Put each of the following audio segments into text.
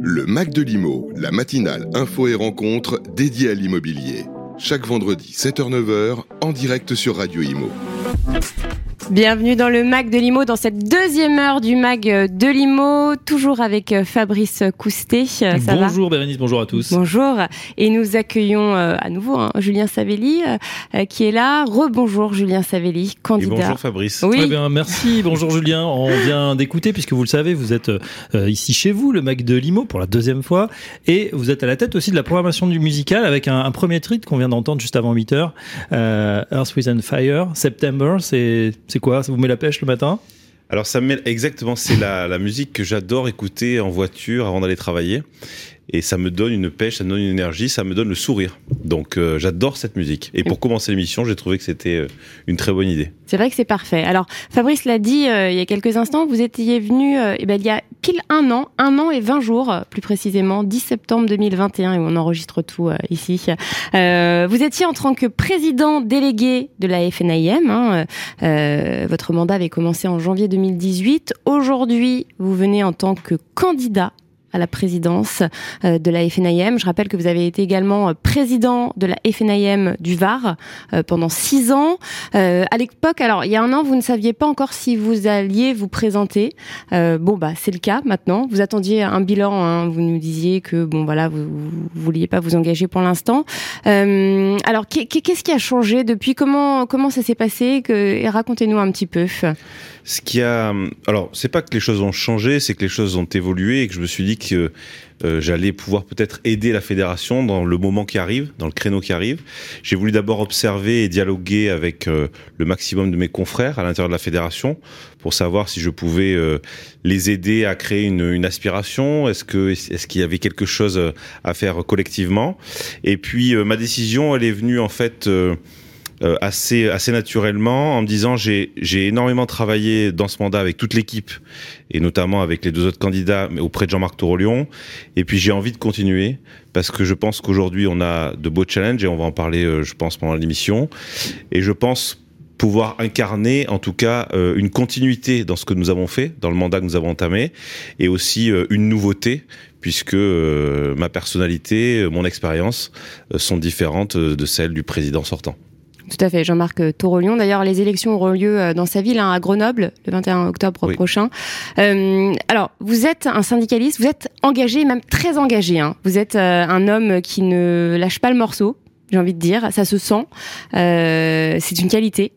Le Mac de l'Imo, la matinale info et rencontre dédiée à l'immobilier. Chaque vendredi 7h-9h en direct sur Radio Imo. Bienvenue dans le Mac de l'Imo, dans cette deuxième heure du Mac de l'Imo, toujours avec Fabrice Coustet. Bonjour Bérénice, bonjour à tous. Bonjour, et nous accueillons à nouveau Julien Savelli qui est là. Rebonjour Julien Savelli, candidat. Et bonjour Fabrice. Oui. Très bien, merci. Bonjour Julien, on vient d'écouter, puisque vous le savez, vous êtes ici chez vous, le Mac de l'Imo, pour la deuxième fois, et vous êtes à la tête aussi de la programmation du musical avec un premier titre qu'on vient d'entendre juste avant 8h, Earth, Wind and Fire, September, c'est quoi? Ça vous met la pêche le matin? Alors ça me met exactement, c'est la musique que j'adore écouter en voiture avant d'aller travailler. Et ça me donne une pêche, ça me donne une énergie, ça me donne le sourire. Donc j'adore cette musique. Et pour commencer l'émission, j'ai trouvé que c'était une très bonne idée. C'est vrai que c'est parfait. Alors Fabrice l'a dit il y a quelques instants, vous étiez venu il y a pile un an et 20 jours, plus précisément, 10 septembre 2021, et on enregistre tout ici. Vous étiez en tant que président délégué de la FNIM. Votre mandat avait commencé en janvier 2018. Aujourd'hui, vous venez en tant que candidat à la présidence de la FNIM. Je rappelle que vous avez été également président de la FNIM du Var pendant 6 ans. À l'époque, alors il y a un an, vous ne saviez pas encore si vous alliez vous présenter. C'est le cas maintenant. Vous attendiez un bilan. Vous nous disiez que vous vouliez pas vous engager pour l'instant. Alors qu'est-ce qui a changé depuis? Comment ça s'est passé? Et racontez-nous un petit peu. Alors, c'est pas que les choses ont changé, c'est que les choses ont évolué et que je me suis dit que j'allais pouvoir peut-être aider la fédération dans le moment qui arrive, dans le créneau qui arrive. J'ai voulu d'abord observer et dialoguer avec le maximum de mes confrères à l'intérieur de la fédération pour savoir si je pouvais les aider à créer une aspiration. Est-ce qu'il y avait quelque chose à faire collectivement? Et puis ma décision, elle est venue en fait assez naturellement, en me disant j'ai énormément travaillé dans ce mandat avec toute l'équipe et notamment avec les 2 autres candidats, mais auprès de Jean-Marc Torolion, et puis j'ai envie de continuer parce que je pense qu'aujourd'hui on a de beaux challenges et on va en parler je pense pendant l'émission, et je pense pouvoir incarner en tout cas une continuité dans ce que nous avons fait, dans le mandat que nous avons entamé, et aussi une nouveauté, puisque ma personnalité, mon expérience sont différentes de celles du président sortant. Tout à fait, Jean-Marc Torolion. D'ailleurs, les élections auront lieu dans sa ville, à Grenoble, le 21 octobre prochain. Alors, vous êtes un syndicaliste, vous êtes engagé, même très engagé. Vous êtes un homme qui ne lâche pas le morceau, j'ai envie de dire. Ça se sent. C'est une qualité.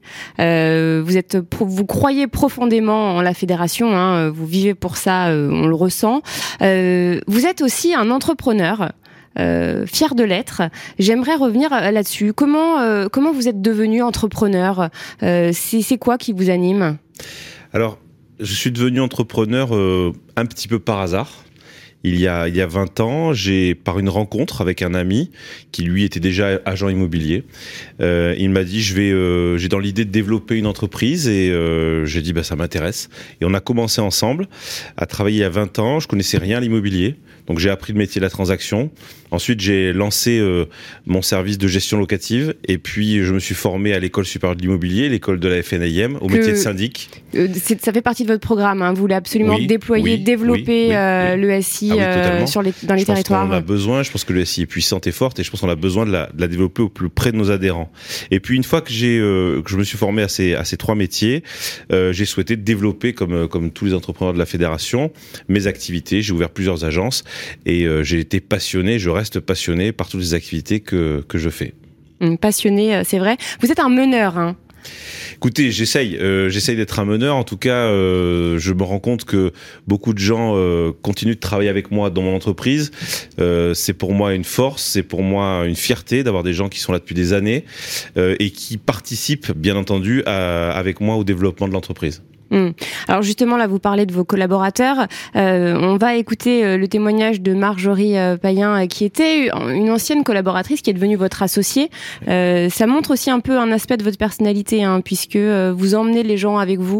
Vous croyez profondément en la fédération. Vous vivez pour ça, on le ressent. Vous êtes aussi un entrepreneur. Fier de l'être. J'aimerais revenir là-dessus. Comment vous êtes devenu entrepreneur? C'est quoi qui vous anime? Alors, je suis devenu entrepreneur un petit peu par hasard. Il y a 20 ans, par une rencontre avec un ami qui lui était déjà agent immobilier, il m'a dit j'ai dans l'idée de développer une entreprise, et j'ai dit ça m'intéresse, et on a commencé ensemble à travailler il y a 20 ans. Je connaissais rien à l'immobilier, donc j'ai appris le métier de la transaction. Ensuite, j'ai lancé mon service de gestion locative, et puis je me suis formé à l'école supérieure de l'immobilier, l'école de la FNIM, au métier de syndic. Ça fait partie de votre programme. Vous voulez absolument développer le SI dans les territoires. On a besoin. Je pense que le SI est puissante et forte, et je pense qu'on a besoin de la développer au plus près de nos adhérents. Et puis une fois que je me suis formé à ces 3 métiers, j'ai souhaité développer comme tous les entrepreneurs de la fédération mes activités. J'ai ouvert plusieurs agences et j'ai été passionné. Je reste passionné par toutes les activités que je fais. Passionné, c'est vrai. Vous êtes un meneur, Écoutez, j'essaye d'être un meneur. En tout cas, je me rends compte que beaucoup de gens continuent de travailler avec moi dans mon entreprise. C'est pour moi une force, c'est pour moi une fierté d'avoir des gens qui sont là depuis des années et qui participent, bien entendu, avec moi au développement de l'entreprise. Alors justement, là, vous parlez de vos collaborateurs. On va écouter le témoignage de Marjorie Payen, qui était une ancienne collaboratrice, qui est devenue votre associée. Ça montre aussi un peu un aspect de votre personnalité, puisque vous emmenez les gens avec vous.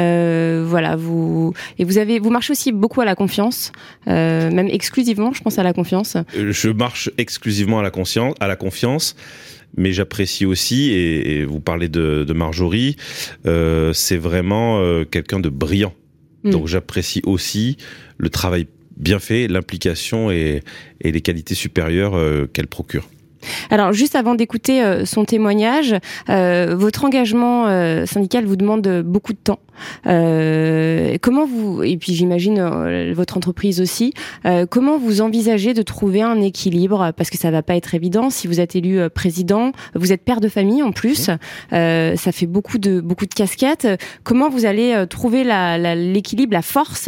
Vous marchez aussi beaucoup à la confiance, même exclusivement, je pense, à la confiance. Je marche exclusivement à la confiance. Mais j'apprécie aussi, et vous parlez de Marjorie, c'est vraiment quelqu'un de brillant. Donc j'apprécie aussi le travail bien fait, l'implication et les qualités supérieures qu'elle procure. Alors, juste avant d'écouter son témoignage, votre engagement syndical vous demande beaucoup de temps. Comment vous, et puis j'imagine votre entreprise aussi, comment vous envisagez de trouver un équilibre, parce que ça va pas être évident. Si vous êtes élu président, vous êtes père de famille en plus, ça fait beaucoup de casquettes. Comment vous allez trouver l'équilibre, la force?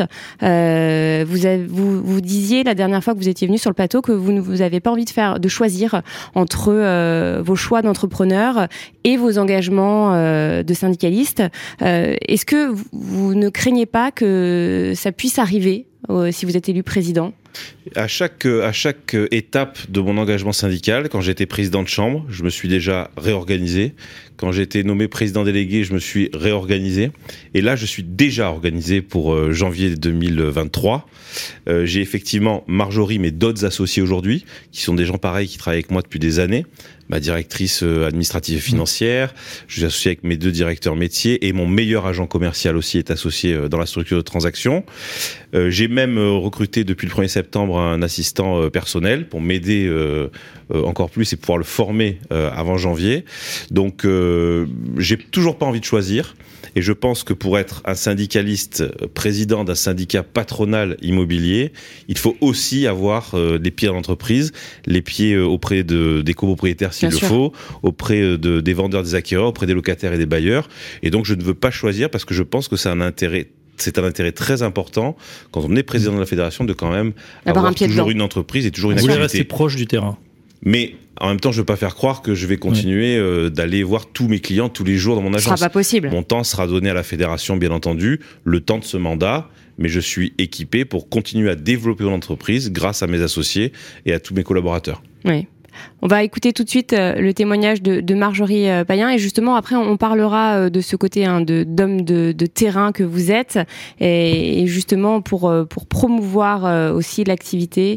Vous disiez la dernière fois que vous étiez venu sur le plateau que vous avez pas envie de choisir entre vos choix d'entrepreneur et vos engagements de syndicaliste. Est-ce que vous ne craignez pas que ça puisse arriver si vous êtes élu président ? À chaque étape de mon engagement syndical, quand j'étais président de chambre, je me suis déjà réorganisé. Quand j'ai été nommé président délégué, je me suis réorganisé. Et là, je suis déjà organisé pour janvier 2023. J'ai effectivement Marjorie, mais d'autres associés aujourd'hui, qui sont des gens pareils, qui travaillent avec moi depuis des années. Ma directrice administrative et financière, je suis associé avec mes 2 directeurs métiers et mon meilleur agent commercial aussi est associé dans la structure de transaction. J'ai même recruté depuis le 1er septembre un assistant personnel pour m'aider encore plus et pouvoir le former avant janvier. Donc j'ai toujours pas envie de choisir. Et je pense que pour être un syndicaliste, président d'un syndicat patronal immobilier, il faut aussi avoir les pieds dans l'entreprise, les pieds auprès des copropriétaires s'il le faut, auprès des vendeurs, des acquéreurs, auprès des locataires et des bailleurs. Et donc je ne veux pas choisir parce que je pense que c'est un intérêt très important quand on est président de la fédération de quand même avoir toujours une entreprise et toujours une activité. Vous voulez rester proche du terrain. Mais en même temps, je veux pas faire croire que je vais continuer d'aller voir tous mes clients tous les jours dans mon agence. Ce sera pas possible. Mon temps sera donné à la fédération, bien entendu, le temps de ce mandat, mais je suis équipé pour continuer à développer mon entreprise grâce à mes associés et à tous mes collaborateurs. Oui. On va écouter tout de suite le témoignage de Marjorie Payen et justement après on parlera de ce côté d'homme de terrain que vous êtes et justement pour promouvoir aussi l'activité,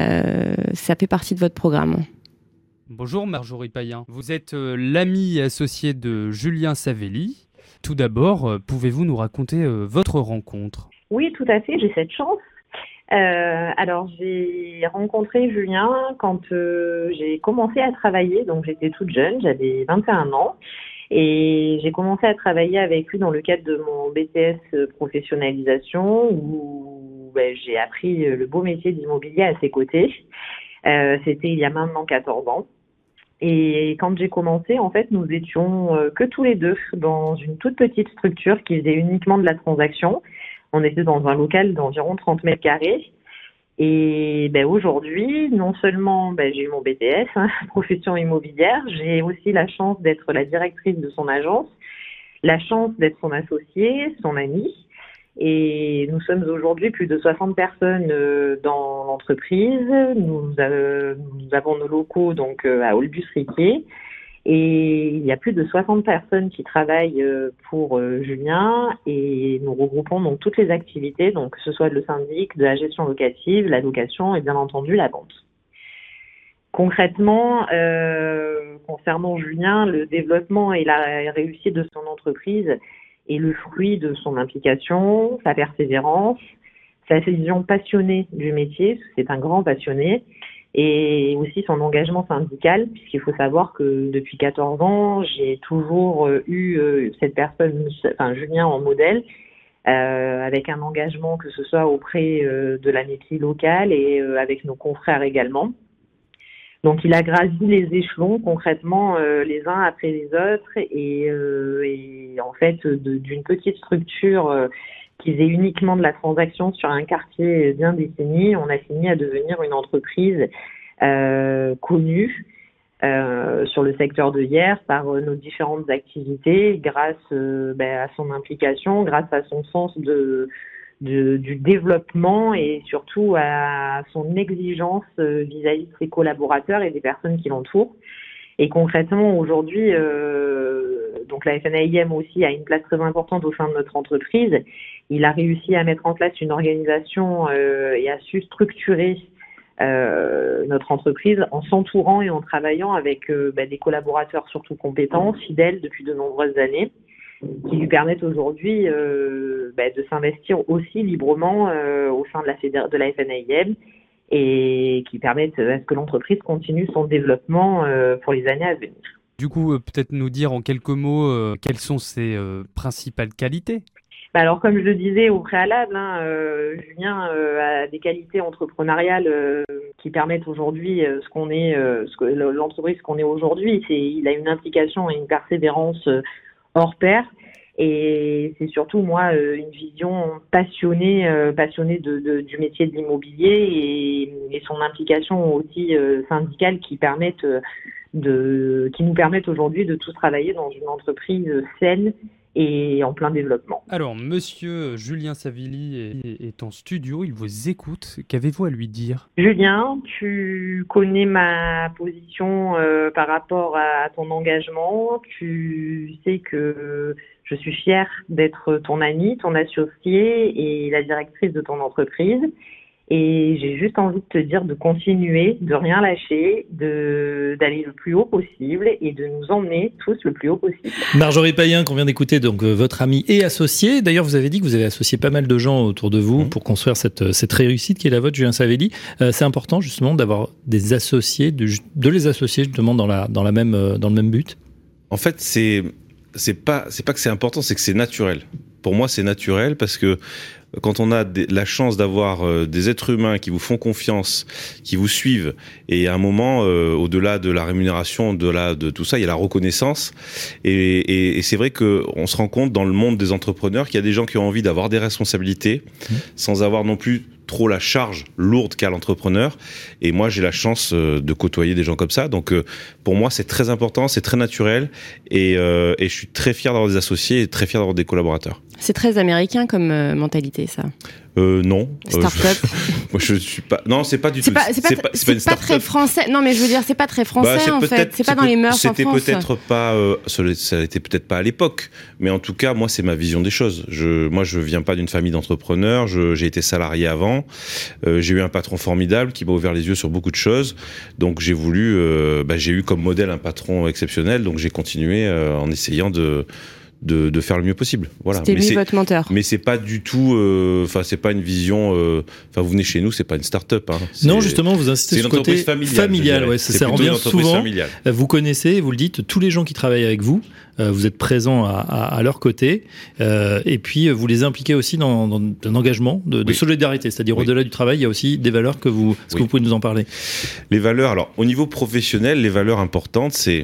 ça fait partie de votre programme. Bonjour Marjorie Payen, vous êtes l'amie associée de Julien Savelli. Tout d'abord, pouvez-vous nous raconter votre rencontre ? Oui, tout à fait, j'ai cette chance. Alors, j'ai rencontré Julien quand j'ai commencé à travailler, donc j'étais toute jeune, j'avais 21 ans, et j'ai commencé à travailler avec lui dans le cadre de mon BTS professionnalisation, où j'ai appris le beau métier d'immobilier à ses côtés. C'était il y a maintenant 14 ans. Et quand j'ai commencé, en fait, nous étions que tous les deux dans une toute petite structure qui faisait uniquement de la transaction. On était dans un local d'environ 30 mètres carrés. Et aujourd'hui, non seulement j'ai eu mon BTS, profession immobilière, j'ai aussi la chance d'être la directrice de son agence, la chance d'être son associé, son ami. Et nous sommes aujourd'hui plus de 60 personnes dans l'entreprise. Nous avons nos locaux donc à Olbus-Riquier. Et il y a plus de 60 personnes qui travaillent pour Julien et nous regroupons donc toutes les activités, donc que ce soit le syndic, de la gestion locative, la location et bien entendu la vente. Concrètement, concernant Julien, le développement et la réussite de son entreprise est le fruit de son implication, sa persévérance, sa vision passionnée du métier, parce que c'est un grand passionné, et aussi son engagement syndical, puisqu'il faut savoir que depuis 14 ans, j'ai toujours eu cette personne, Julien en modèle, avec un engagement que ce soit auprès de la métier locale et avec nos confrères également. Donc il a gravi les échelons concrètement les uns après les autres et en fait d'une petite structure qui faisait uniquement de la transaction sur un quartier bien défini, on a fini à devenir une entreprise connue sur le secteur de Hyères par nos différentes activités grâce à son implication, grâce à son sens du développement et surtout à son exigence vis-à-vis de ses collaborateurs et des personnes qui l'entourent. Et concrètement, aujourd'hui, donc la FNAIM aussi a une place très importante au sein de notre entreprise. Il a réussi à mettre en place une organisation et a su structurer notre entreprise en s'entourant et en travaillant avec des collaborateurs surtout compétents, fidèles depuis de nombreuses années. qui lui permettent aujourd'hui de s'investir aussi librement au sein de la FNAIM et qui permettent à ce que l'entreprise continue son développement pour les années à venir. Du coup, peut-être nous dire en quelques mots quelles sont ses principales qualités. Alors, comme je le disais au préalable, Julien a des qualités entrepreneuriales qui permettent aujourd'hui l'entreprise qu'on est aujourd'hui. Il a une implication et une persévérance hors pair. Et c'est surtout, moi, une vision passionnée du métier de l'immobilier et son implication aussi syndicale qui nous permettent aujourd'hui de tous travailler dans une entreprise saine et en plein développement. Alors, monsieur Julien Savelli est en studio, il vous écoute. Qu'avez-vous à lui dire ? Julien, tu connais ma position par rapport à ton engagement. Tu sais que je suis fière d'être ton amie, ton associée et la directrice de ton entreprise. Et j'ai juste envie de te dire de continuer, de rien lâcher, d'aller le plus haut possible et de nous emmener tous le plus haut possible. Marjorie Payen, qu'on vient d'écouter, donc votre amie et associée. D'ailleurs, vous avez dit que vous avez associé pas mal de gens autour de vous pour construire cette réussite qui est la vôtre, Julien Savelli. C'est important justement d'avoir des associés, de les associer justement dans le même but. En fait, c'est pas que c'est important, c'est que c'est naturel. Pour moi, c'est naturel parce que quand on a la chance d'avoir des êtres humains qui vous font confiance, qui vous suivent, et à un moment, au-delà de la rémunération, au-delà de tout ça, il y a la reconnaissance. Et c'est vrai que on se rend compte dans le monde des entrepreneurs qu'il y a des gens qui ont envie d'avoir des responsabilités, sans avoir non plus trop la charge lourde qu'a l'entrepreneur. Et moi, j'ai la chance de côtoyer des gens comme ça. Donc, pour moi, c'est très important, c'est très naturel. Et je suis très fier d'avoir des associés et très fier d'avoir des collaborateurs. C'est très américain comme mentalité, ça. Non. Start-up. Moi, je suis pas. Non, c'est pas du tout. C'est pas très français. Non, mais je veux dire, c'est pas très français en fait. C'est pas dans les mœurs en France. C'était peut-être pas. Ça était peut-être pas à l'époque. Mais en tout cas, moi, c'est ma vision des choses. Moi, je viens pas d'une famille d'entrepreneurs. J'ai été salarié avant. J'ai eu un patron formidable qui m'a ouvert les yeux sur beaucoup de choses. Donc, j'ai voulu. J'ai eu comme modèle un patron exceptionnel. Donc, j'ai continué en essayant de faire le mieux possible. Voilà. C'était lui votre menteur. Mais c'est pas du tout, c'est pas une vision, vous venez chez nous, c'est pas une start-up, hein. Non, justement, vous insistez sur le côté familial, ouais, ça revient souvent. Familiale. Vous connaissez, vous le dites, tous les gens qui travaillent avec vous, vous êtes présents à leur côté, et puis vous les impliquez aussi dans un engagement de solidarité, c'est-à-dire au-delà du travail, il y a aussi des valeurs que vous pouvez nous en parler. Les valeurs, alors, au niveau professionnel, les valeurs importantes, c'est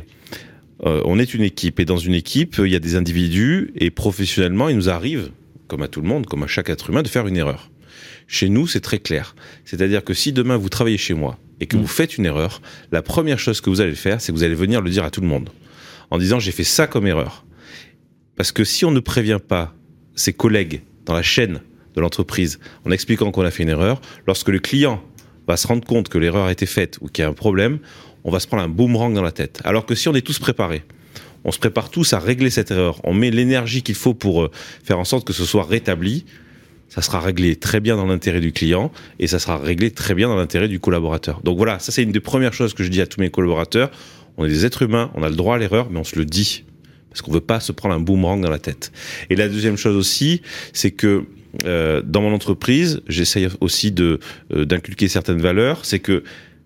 on est une équipe et dans une équipe, il y a des individus et professionnellement, il nous arrive, comme à tout le monde, comme à chaque être humain, de faire une erreur. Chez nous, c'est très clair. C'est-à-dire que si demain vous travaillez chez moi et que vous faites une erreur, la première chose que vous allez faire, c'est que vous allez venir le dire à tout le monde en disant j'ai fait ça comme erreur. Parce que si on ne prévient pas ses collègues dans la chaîne de l'entreprise en expliquant qu'on a fait une erreur, lorsque le client va se rendre compte que l'erreur a été faite ou qu'il y a un problème, on va se prendre un boomerang dans la tête. Alors que si on est tous préparés, on se prépare tous à régler cette erreur, on met l'énergie qu'il faut pour faire en sorte que ce soit rétabli, ça sera réglé très bien dans l'intérêt du client et ça sera réglé très bien dans l'intérêt du collaborateur. Donc voilà, ça c'est une des premières choses que je dis à tous mes collaborateurs. On est des êtres humains, on a le droit à l'erreur, mais on se le dit. Parce qu'on veut pas se prendre un boomerang dans la tête. Et la deuxième chose aussi, c'est que dans mon entreprise, j'essaye aussi d'inculquer certaines valeurs, c'est que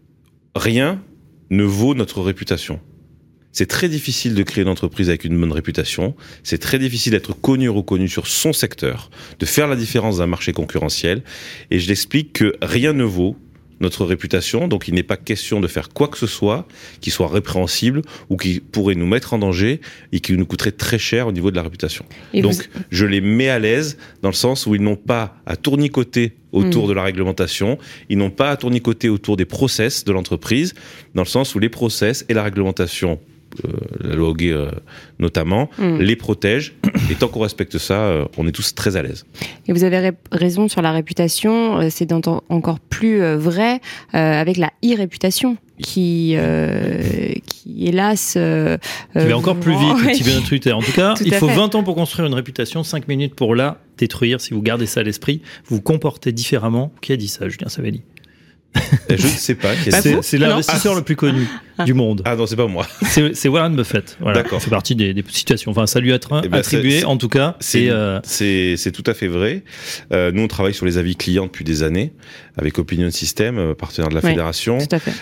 rien ne vaut notre réputation. C'est très difficile de créer une entreprise avec une bonne réputation. C'est très difficile d'être connu ou reconnu sur son secteur, de faire la différence d'un marché concurrentiel. Et je l'explique que rien ne vaut notre réputation. Donc, il n'est pas question de faire quoi que ce soit qui soit répréhensible ou qui pourrait nous mettre en danger et qui nous coûterait très cher au niveau de la réputation. Et donc, je les mets à l'aise dans le sens où ils n'ont pas à tournicoter autour de la réglementation. Ils n'ont pas à tournicoter autour des process de l'entreprise, dans le sens où les process et la réglementation, la loi Hoguet notamment, les protègent. Et tant qu'on respecte ça, on est tous très à l'aise. Et vous avez raison sur la réputation. C'est encore plus vrai avec la e-réputation. Qui hélas... qui va encore plus vite, petit bien Twitter. En tout cas, il faut 20 ans pour construire une réputation, 5 minutes pour la détruire. Si vous gardez ça à l'esprit, vous vous comportez différemment. Qui a dit ça, Julien Savelli? Je ne sais pas. C'est l'investisseur le plus connu du monde. Ah non, c'est pas moi. C'est Warren Buffett. Voilà. D'accord. Ça fait partie des situations. Enfin, ça lui a attribué, en tout cas. C'est tout à fait vrai. Nous, on travaille sur les avis clients depuis des années avec Opinion System, partenaire de la fédération. Tout à fait.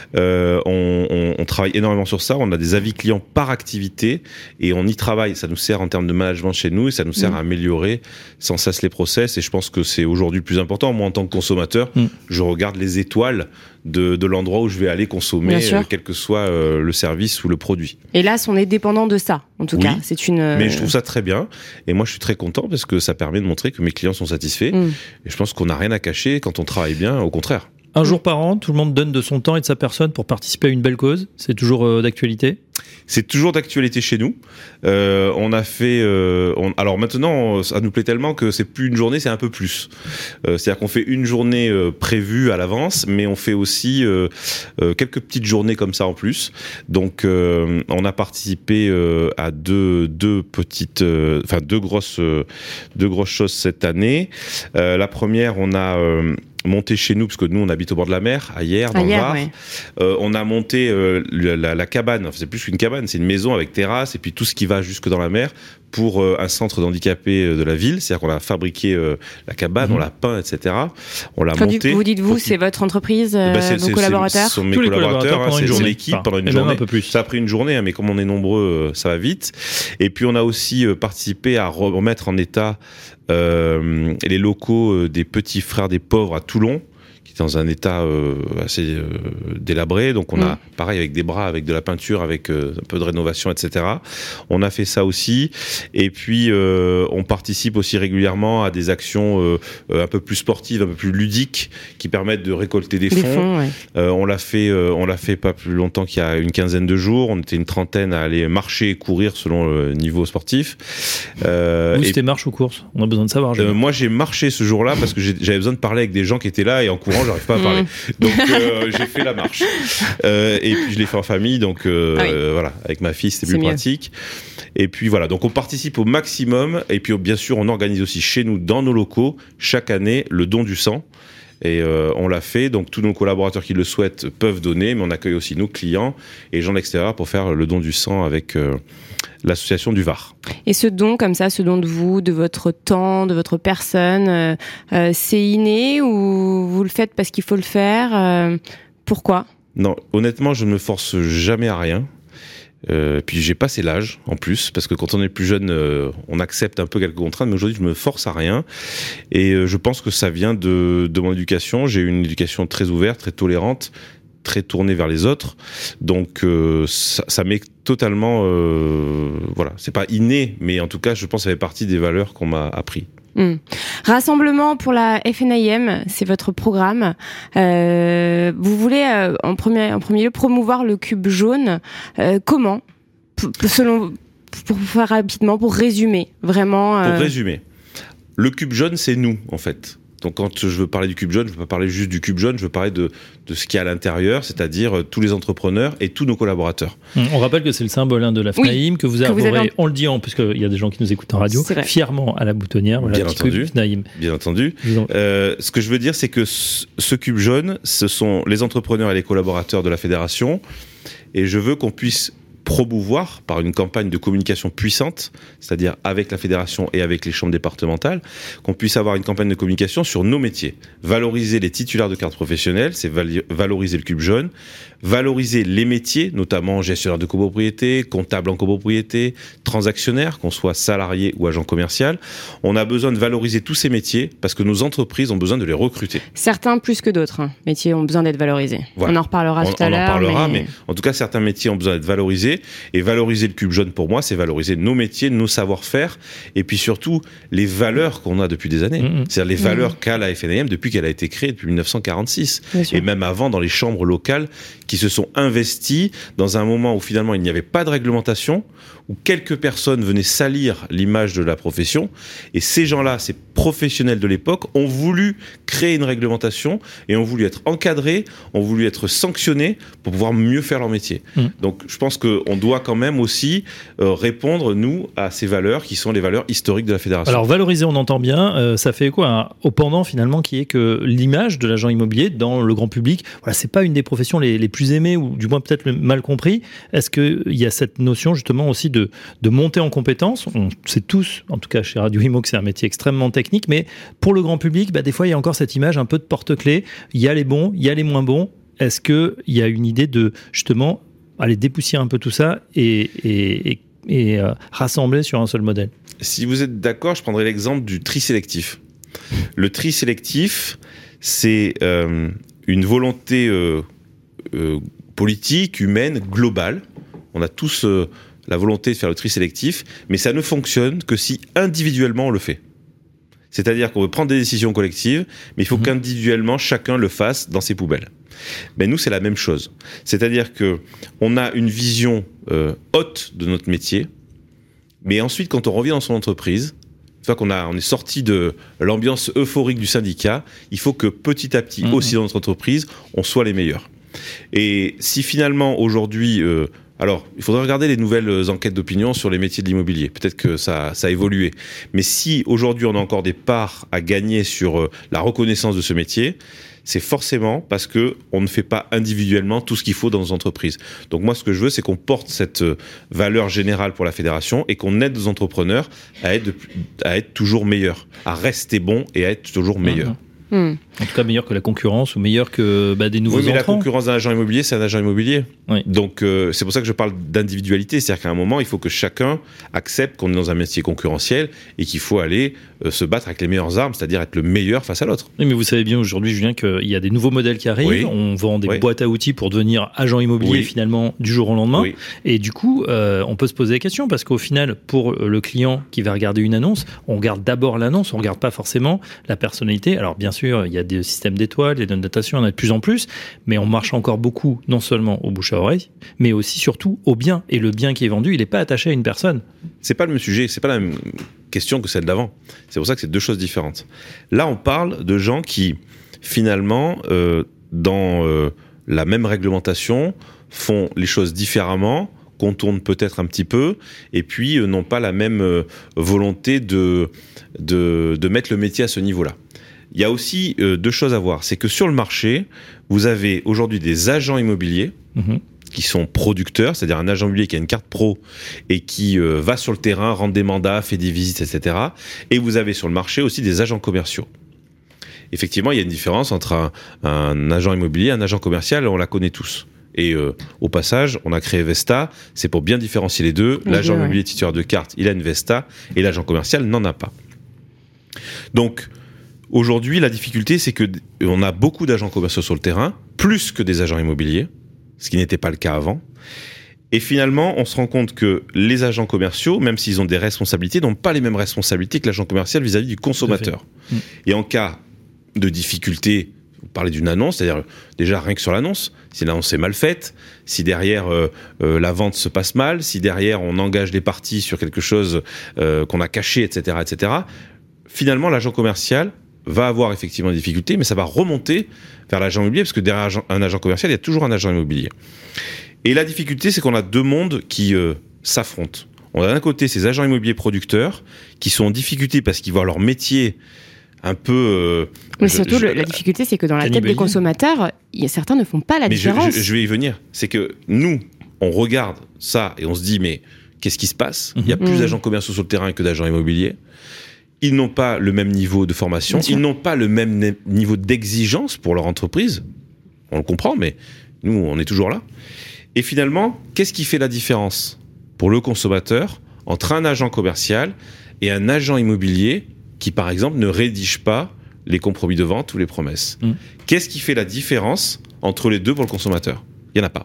On travaille énormément sur ça. On a des avis clients par activité et on y travaille. Ça nous sert en termes de management chez nous et ça nous sert à améliorer sans cesse les process. Et je pense que c'est aujourd'hui le plus important. Moi, en tant que consommateur, je regarde les étoiles de l'endroit où je vais aller consommer, quel que soit le service ou le produit. Et là, on est dépendant de ça, en tout cas. C'est mais je trouve ça très bien. Et moi, je suis très content parce que ça permet de montrer que mes clients sont satisfaits. Et je pense qu'on n'a rien à cacher quand on travaille bien, au contraire. Un jour par an, tout le monde donne de son temps et de sa personne pour participer à une belle cause. C'est toujours d'actualité ? C'est toujours d'actualité chez nous. On a fait. Alors maintenant, ça nous plaît tellement que c'est plus une journée, c'est un peu plus. C'est-à-dire qu'on fait une journée prévue à l'avance, mais on fait aussi quelques petites journées comme ça en plus. Donc, on a participé à deux grosses choses cette année. La première, on a monté chez nous, parce que nous on habite au bord de la mer, à Hyères, dans le Var. On a monté la cabane, enfin, c'est plus qu'une cabane, c'est une maison avec terrasse et puis tout ce qui va jusque dans la mer pour un centre d'handicapés de la ville. C'est-à-dire qu'on a fabriqué la cabane, on l'a peint, etc. On l'a monté. Vous dites c'est votre entreprise, vos collaborateurs? Ce sont mes collaborateurs, c'est son équipe pendant une journée. Un peu plus. Ça a pris une journée, mais comme on est nombreux, ça va vite. Et puis on a aussi participé à remettre en état les locaux des petits frères des pauvres à Toulon, qui est dans un état assez délabré. Donc on a, pareil, avec des bras, avec de la peinture, avec un peu de rénovation, etc. On a fait ça aussi. Et puis on participe aussi régulièrement à des actions un peu plus sportives, un peu plus ludiques, qui permettent de récolter des fonds. On l'a fait pas plus longtemps qu'il y a une quinzaine de jours. On était une trentaine à aller marcher et courir selon le niveau sportif. C'était marche ou course? On a besoin de savoir. Moi, j'ai marché ce jour-là parce que j'avais besoin de parler avec des gens qui étaient là, et en courant, j'arrive pas à parler. Donc, j'ai fait la marche. Et puis, je l'ai fait en famille, donc voilà, avec ma fille, c'était plus pratique. Et puis voilà, donc on participe au maximum. Et puis, bien sûr, on organise aussi chez nous, dans nos locaux, chaque année, le don du sang. Et on l'a fait, donc tous nos collaborateurs qui le souhaitent peuvent donner, mais on accueille aussi nos clients et les gens de l'extérieur pour faire le don du sang avec l'association du Var. Et ce don comme ça, ce don de vous, de votre temps, de votre personne, c'est inné ou vous le faites parce qu'il faut le faire? Pourquoi? Non, honnêtement, je ne me force jamais à rien. Puis j'ai passé l'âge en plus, parce que quand on est plus jeune, on accepte un peu quelques contraintes, mais aujourd'hui je me force à rien. Et je pense que ça vient de mon éducation. J'ai eu une éducation très ouverte, très tolérante, très tournée vers les autres. Donc ça m'est totalement, voilà, c'est pas inné, mais en tout cas je pense que ça fait partie des valeurs qu'on m'a appris. Rassemblement pour la FNIM, c'est votre programme. Vous voulez en premier lieu promouvoir le cube jaune. Comment, pour faire rapidement, pour résumer vraiment. Pour résumer, le cube jaune, c'est nous en fait. Donc quand je veux parler du cube jaune, je ne veux pas parler juste du cube jaune, je veux parler de ce qu'il y a à l'intérieur, c'est-à-dire tous les entrepreneurs et tous nos collaborateurs. On rappelle que c'est le symbole de la FNAIM, que vous avez, on le dit, puisqu'il y a des gens qui nous écoutent en radio, fièrement à la boutonnière. Voilà, bien entendu. Bien entendu. Ce que je veux dire, c'est que ce cube jaune, ce sont les entrepreneurs et les collaborateurs de la fédération, et je veux qu'on puisse promouvoir par une campagne de communication puissante, c'est-à-dire avec la fédération et avec les chambres départementales, qu'on puisse avoir une campagne de communication sur nos métiers. Valoriser les titulaires de cartes professionnelles, c'est valoriser le cube jaune, valoriser les métiers, notamment gestionnaire de copropriété, comptable en copropriété, transactionnaire, qu'on soit salarié ou agent commercial. On a besoin de valoriser tous ces métiers parce que nos entreprises ont besoin de les recruter. Certains plus que d'autres métiers ont besoin d'être valorisés. Voilà. On en reparlera tout à l'heure. On en parlera, mais en tout cas, certains métiers ont besoin d'être valorisés. Et valoriser le cube jaune, pour moi, c'est valoriser nos métiers, nos savoir-faire, et puis surtout les valeurs qu'on a depuis des années. C'est-à-dire les valeurs qu'a la FNIM depuis qu'elle a été créée, depuis 1946. Et même avant, dans les chambres locales qui se sont investies dans un moment où finalement il n'y avait pas de réglementation, où quelques personnes venaient salir l'image de la profession. Et ces gens-là, ces professionnels de l'époque, ont voulu créer une réglementation et ont voulu être encadrés, ont voulu être sanctionnés pour pouvoir mieux faire leur métier. Donc je pense qu'on on doit quand même aussi répondre, nous, à ces valeurs qui sont les valeurs historiques de la fédération. Alors valoriser, on entend bien, ça fait quoi au pendant finalement qui est que l'image de l'agent immobilier dans le grand public, voilà, c'est pas une des professions les plus aimées ou du moins peut-être le mal compris. Est-ce qu'il y a cette notion justement aussi de monter en compétences? On sait tous, en tout cas chez Radio Imo, que c'est un métier extrêmement technique, mais pour le grand public, des fois il y a encore cette image un peu de porte-clés. Il y a les bons, il y a les moins bons. Est-ce qu'il y a une idée de justement aller dépoussiérer un peu tout ça et rassembler sur un seul modèle? Si vous êtes d'accord, je prendrai l'exemple du tri sélectif. Le tri sélectif, c'est une volonté politique, humaine, globale. On a tous la volonté de faire le tri sélectif, mais ça ne fonctionne que si individuellement on le fait. C'est-à-dire qu'on veut prendre des décisions collectives, mais il faut qu'individuellement chacun le fasse dans ses poubelles. Ben nous, c'est la même chose. C'est-à-dire que on a une vision haute de notre métier, mais ensuite, quand on revient dans son entreprise, une fois on est sorti de l'ambiance euphorique du syndicat, il faut que petit à petit, aussi dans notre entreprise, on soit les meilleurs. Et si finalement, aujourd'hui... alors, il faudrait regarder les nouvelles enquêtes d'opinion sur les métiers de l'immobilier. Peut-être que ça a évolué. Mais si aujourd'hui on a encore des parts à gagner sur la reconnaissance de ce métier, c'est forcément parce que on ne fait pas individuellement tout ce qu'il faut dans nos entreprises. Donc moi, ce que je veux, c'est qu'on porte cette valeur générale pour la fédération et qu'on aide nos entrepreneurs à être toujours meilleurs, à rester bons et à être toujours meilleurs. En tout cas, meilleur que la concurrence ou meilleur que des nouveaux entrants. Mais la concurrence d'un agent immobilier, c'est un agent immobilier. Oui. Donc, c'est pour ça que je parle d'individualité. C'est-à-dire qu'à un moment, il faut que chacun accepte qu'on est dans un métier concurrentiel et qu'il faut aller se battre avec les meilleures armes, c'est-à-dire être le meilleur face à l'autre. Oui, mais vous savez bien aujourd'hui, Julien, qu'il y a des nouveaux modèles qui arrivent. Oui. On vend des boîtes à outils pour devenir agent immobilier finalement du jour au lendemain. Oui. Et du coup, on peut se poser la question parce qu'au final, pour le client qui va regarder une annonce, on regarde d'abord l'annonce, on ne regarde pas forcément la personnalité. Alors, bien sûr, il y a des systèmes d'étoiles, des données de notation, il y en a de plus en plus, mais on marche encore beaucoup, non seulement au bouche à oreille, mais aussi surtout au bien. Et le bien qui est vendu, il n'est pas attaché à une personne. C'est pas le même sujet, c'est pas la même question que celle d'avant. C'est pour ça que c'est deux choses différentes. Là, on parle de gens qui, finalement, dans la même réglementation, font les choses différemment, contournent peut-être un petit peu, et puis n'ont pas la même volonté de mettre le métier à ce niveau-là. Il y a aussi deux choses à voir. C'est que sur le marché, vous avez aujourd'hui des agents immobiliers qui sont producteurs, c'est-à-dire un agent immobilier qui a une carte pro et qui va sur le terrain, rend des mandats, fait des visites, etc. Et vous avez sur le marché aussi des agents commerciaux. Effectivement, il y a une différence entre un agent immobilier et un agent commercial, on la connaît tous. Et au passage, on a créé Vesta, c'est pour bien différencier les deux. L'agent immobilier titulaire de carte, il a une Vesta, et l'agent commercial n'en a pas. Donc, aujourd'hui, la difficulté, c'est que on a beaucoup d'agents commerciaux sur le terrain, plus que des agents immobiliers, ce qui n'était pas le cas avant. Et finalement, on se rend compte que les agents commerciaux, même s'ils ont des responsabilités, n'ont pas les mêmes responsabilités que l'agent commercial vis-à-vis du consommateur. Et en cas de difficulté, vous parlez d'une annonce, c'est-à-dire déjà rien que sur l'annonce, si l'annonce est mal faite, si derrière la vente se passe mal, si derrière on engage des parties sur quelque chose qu'on a caché, etc., etc., finalement l'agent commercial va avoir effectivement des difficultés, mais ça va remonter vers l'agent immobilier, parce que derrière un agent commercial, il y a toujours un agent immobilier. Et la difficulté, c'est qu'on a deux mondes qui s'affrontent. On a d'un côté ces agents immobiliers producteurs qui sont en difficulté parce qu'ils voient leur métier un peu... mais surtout, la difficulté, c'est que dans la tête des consommateurs, certains ne font pas la différence. Je vais y venir. C'est que nous, on regarde ça et on se dit, mais qu'est-ce qui se passe ? Il y a plus d'agents commerciaux sur le terrain que d'agents immobiliers. Ils n'ont pas le même niveau de formation, ils n'ont pas le même niveau d'exigence pour leur entreprise. On le comprend, mais nous, on est toujours là. Et finalement, qu'est-ce qui fait la différence pour le consommateur entre un agent commercial et un agent immobilier qui, par exemple, ne rédige pas les compromis de vente ou les promesses ? Qu'est-ce qui fait la différence entre les deux pour le consommateur ? Il n'y en a pas.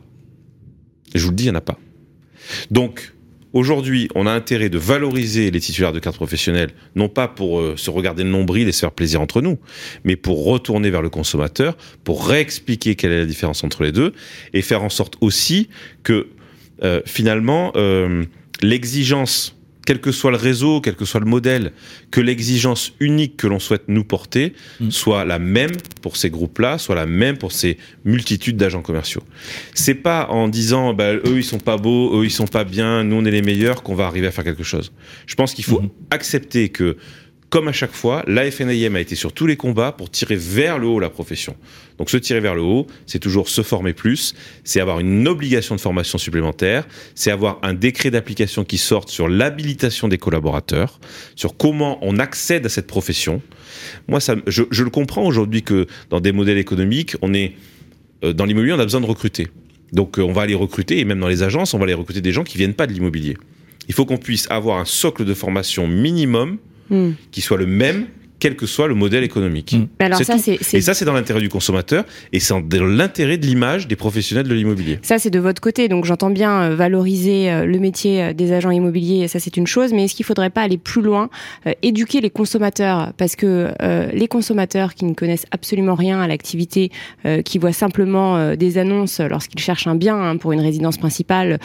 Et je vous le dis, il n'y en a pas. Donc, aujourd'hui, on a intérêt de valoriser les titulaires de carte professionnelle, non pas pour se regarder le nombril et se faire plaisir entre nous, mais pour retourner vers le consommateur, pour réexpliquer quelle est la différence entre les deux, et faire en sorte aussi que, finalement, l'exigence quel que soit le réseau, quel que soit le modèle, que l'exigence unique que l'on souhaite nous porter soit la même pour ces groupes-là, soit la même pour ces multitudes d'agents commerciaux. C'est pas en disant eux ils sont pas beaux, eux ils sont pas bien, nous on est les meilleurs qu'on va arriver à faire quelque chose. Je pense qu'il faut accepter que, comme à chaque fois, la FNIM a été sur tous les combats pour tirer vers le haut la profession. Donc se tirer vers le haut, c'est toujours se former plus, c'est avoir une obligation de formation supplémentaire, c'est avoir un décret d'application qui sorte sur l'habilitation des collaborateurs, sur comment on accède à cette profession. Moi, je le comprends aujourd'hui que dans des modèles économiques, dans l'immobilier, on a besoin de recruter. Donc on va aller recruter, et même dans les agences, on va aller recruter des gens qui viennent pas de l'immobilier. Il faut qu'on puisse avoir un socle de formation minimum qui soit le même, quel que soit le modèle économique. Alors ça, Et ça, c'est dans l'intérêt du consommateur et c'est dans l'intérêt de l'image des professionnels de l'immobilier. Ça, c'est de votre côté. Donc, j'entends bien valoriser le métier des agents immobiliers. Ça, c'est une chose. Mais est-ce qu'il ne faudrait pas aller plus loin, éduquer les consommateurs? Parce que les consommateurs qui ne connaissent absolument rien à l'activité, qui voient simplement des annonces lorsqu'ils cherchent un bien pour une résidence principale,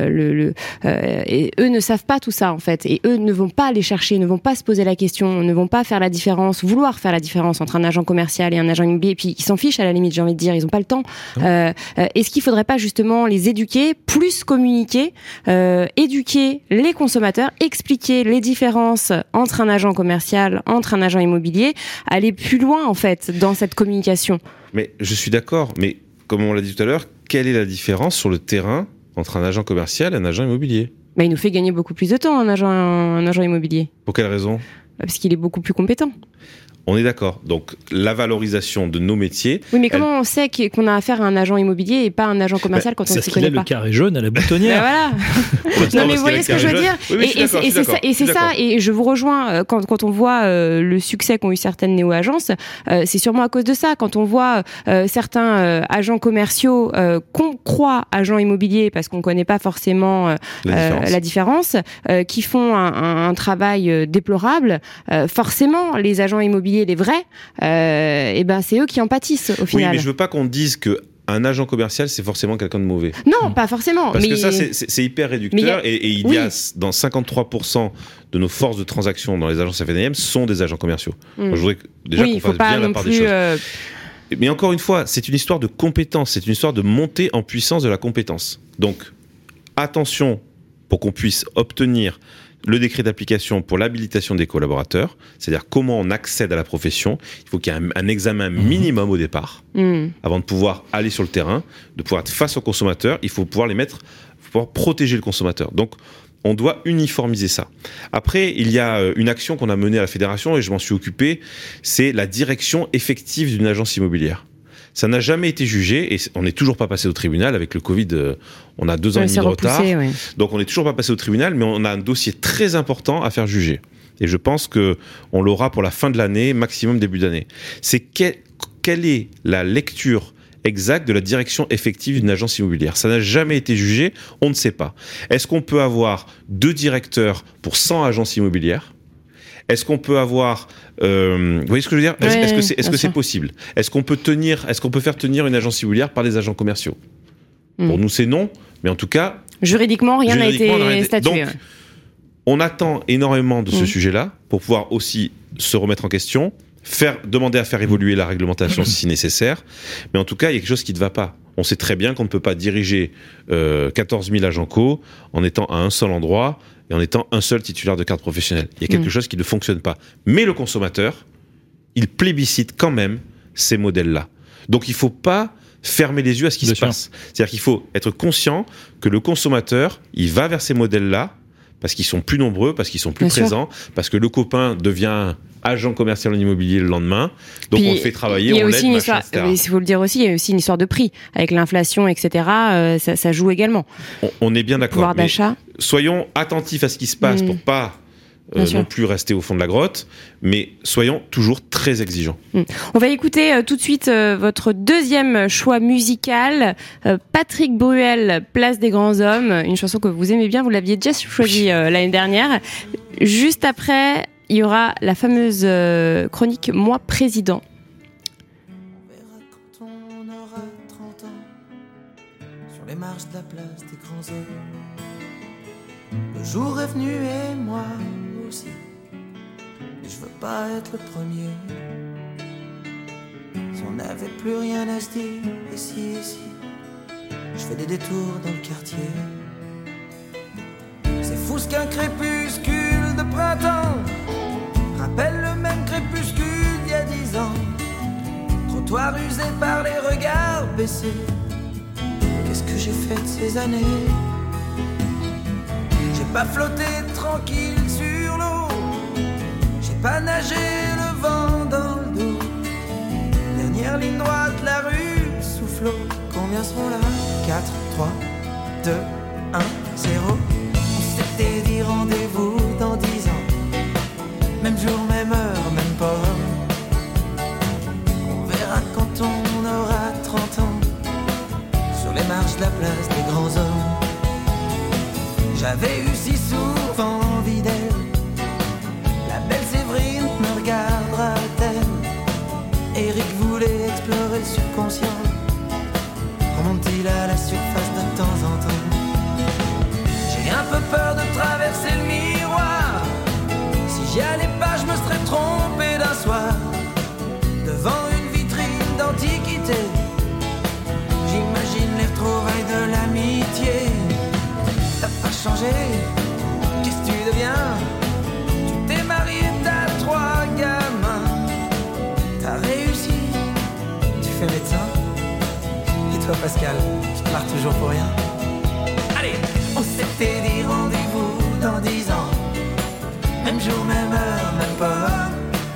et eux ne savent pas tout ça, en fait. Et eux ne vont pas aller chercher, ne vont pas se poser la question, ne vont pas faire la vouloir faire la différence entre un agent commercial et un agent immobilier, puis ils s'en fichent à la limite, j'ai envie de dire, ils n'ont pas le temps. Est-ce qu'il ne faudrait pas justement les éduquer, plus communiquer, éduquer les consommateurs, expliquer les différences entre un agent commercial, entre un agent immobilier, aller plus loin en fait dans cette communication? Mais je suis d'accord, mais comme on l'a dit tout à l'heure, quelle est la différence sur le terrain entre un agent commercial et un agent immobilier? Il nous fait gagner beaucoup plus de temps un agent immobilier. Pour quelle raison? Parce qu'il est beaucoup plus compétent. On est d'accord. Donc, la valorisation de nos métiers... Oui, mais comment on sait qu'on a affaire à un agent immobilier et pas un agent commercial quand on ne s'y connaît pas? C'est le carré jaune à la boutonnière. Voilà. Non, mais vous voyez ce que je veux dire? Oui, et c'est ça, et je vous rejoins, quand on voit le succès qu'ont eu certaines néo-agences, c'est sûrement à cause de ça. Quand on voit certains agents commerciaux qu'on croit agents immobiliers parce qu'on ne connaît pas forcément la différence, qui font un travail déplorable, forcément, les agents immobiliers, les vrais, c'est eux qui en pâtissent au final. Oui, mais je veux pas qu'on dise que un agent commercial, c'est forcément quelqu'un de mauvais. Non, pas forcément. Parce que ça, c'est hyper réducteur. Et il y a, dans 53% de nos forces de transaction dans les agences FNIM, sont des agents commerciaux. Donc, je voudrais déjà qu'on fasse bien la part des choses. Mais encore une fois, c'est une histoire de compétence. C'est une histoire de montée en puissance de la compétence. Donc, attention, pour qu'on puisse obtenir le décret d'application pour l'habilitation des collaborateurs, c'est-à-dire comment on accède à la profession. Il faut qu'il y ait un examen minimum au départ, avant de pouvoir aller sur le terrain, de pouvoir être face aux consommateurs. Il faut pouvoir pouvoir protéger le consommateur. Donc, on doit uniformiser ça. Après, il y a une action qu'on a menée à la fédération, et je m'en suis occupé, c'est la direction effective d'une agence immobilière. Ça n'a jamais été jugé et on n'est toujours pas passé au tribunal. Avec le Covid, on a 2 ans et demi de retard. Oui. Donc on n'est toujours pas passé au tribunal, mais on a un dossier très important à faire juger. Et je pense qu'on l'aura pour la fin de l'année, maximum début d'année. C'est quelle est la lecture exacte de la direction effective d'une agence immobilière? Ça n'a jamais été jugé, on ne sait pas. Est-ce qu'on peut avoir 2 directeurs pour 100 agences immobilières? Est-ce qu'on peut avoir, vous voyez ce que je veux dire? Est-ce que c'est possible? Est-ce qu'on peut faire tenir une agence immobilière par des agents commerciaux? Pour nous, c'est non, mais en tout cas, juridiquement, rien n'a été statué. Donc, on attend énormément de ce sujet-là pour pouvoir aussi se remettre en question, demander à faire évoluer la réglementation si nécessaire. Mais en tout cas, il y a quelque chose qui ne va pas. On sait très bien qu'on ne peut pas diriger 14 000 agents co en étant à un seul endroit et en étant un seul titulaire de carte professionnelle. Il y a quelque chose qui ne fonctionne pas. Mais le consommateur, il plébiscite quand même ces modèles-là. Donc il ne faut pas fermer les yeux à ce qui se passe. C'est-à-dire qu'il faut être conscient que le consommateur, il va vers ces modèles-là parce qu'ils sont plus nombreux, parce qu'ils sont plus présents, parce que le copain devient agent commercial en immobilier le lendemain, donc on le fait travailler, on l'aide, machin, etc. Il faut le dire aussi, il y a aussi une histoire de prix. Avec l'inflation, etc., ça joue également. On est bien d'accord. Pouvoir d'achat. Soyons attentifs à ce qui se passe pour pas non plus rester au fond de la grotte, mais soyons toujours très exigeants. On va écouter tout de suite votre deuxième choix musical, Patrick Bruel, Place des Grands Hommes, une chanson que vous aimez bien, vous l'aviez déjà choisie l'année dernière. Juste après, il y aura la fameuse chronique Moi Président. On verra quand on aura 30 ans, sur les marches de la place des grands hommes. Le jour est venu et moi aussi. Et je veux pas être le premier. Si on n'avait plus rien à se dire, et si, je fais des détours dans le quartier. C'est fou ce qu'un crépuscule de printemps rappelle le même crépuscule d'il y a 10 ans. Trottoir usé par les regards baissés. Qu'est-ce que j'ai fait de ces années? J'ai pas flotté tranquille sur l'eau. J'ai pas nagé le vent dans le dos. Dernière ligne droite, la rue soufflot. Combien seront là? 4, 3, 2, 1, 0. On s'était dit rendez-vous dans 10 ans. Même jour, même heure, même port. On verra quand on aura 30 ans. Sur les marches de la place des grands hommes. J'avais eu si souvent envie d'elle. La belle Séverine me regardera-t-elle? Eric voulait explorer le subconscient. Remonte-t-il à la surface de temps en temps? J'ai un peu peur de traverser le miroir. Si j'y allais pas, je me serais trompé d'un soir. Devant une vitrine d'antiquité, j'imagine les retrouvailles de l'amitié. T'as pas changé, qu'est-ce que tu deviens? Tu t'es marié, t'as 3 gamins. T'as réussi, tu fais médecin. Et toi Pascal, tu te marres toujours pour rien. Allez, on s'était dit rendez-vous dans 10 ans. Même jour, même heure, même pas.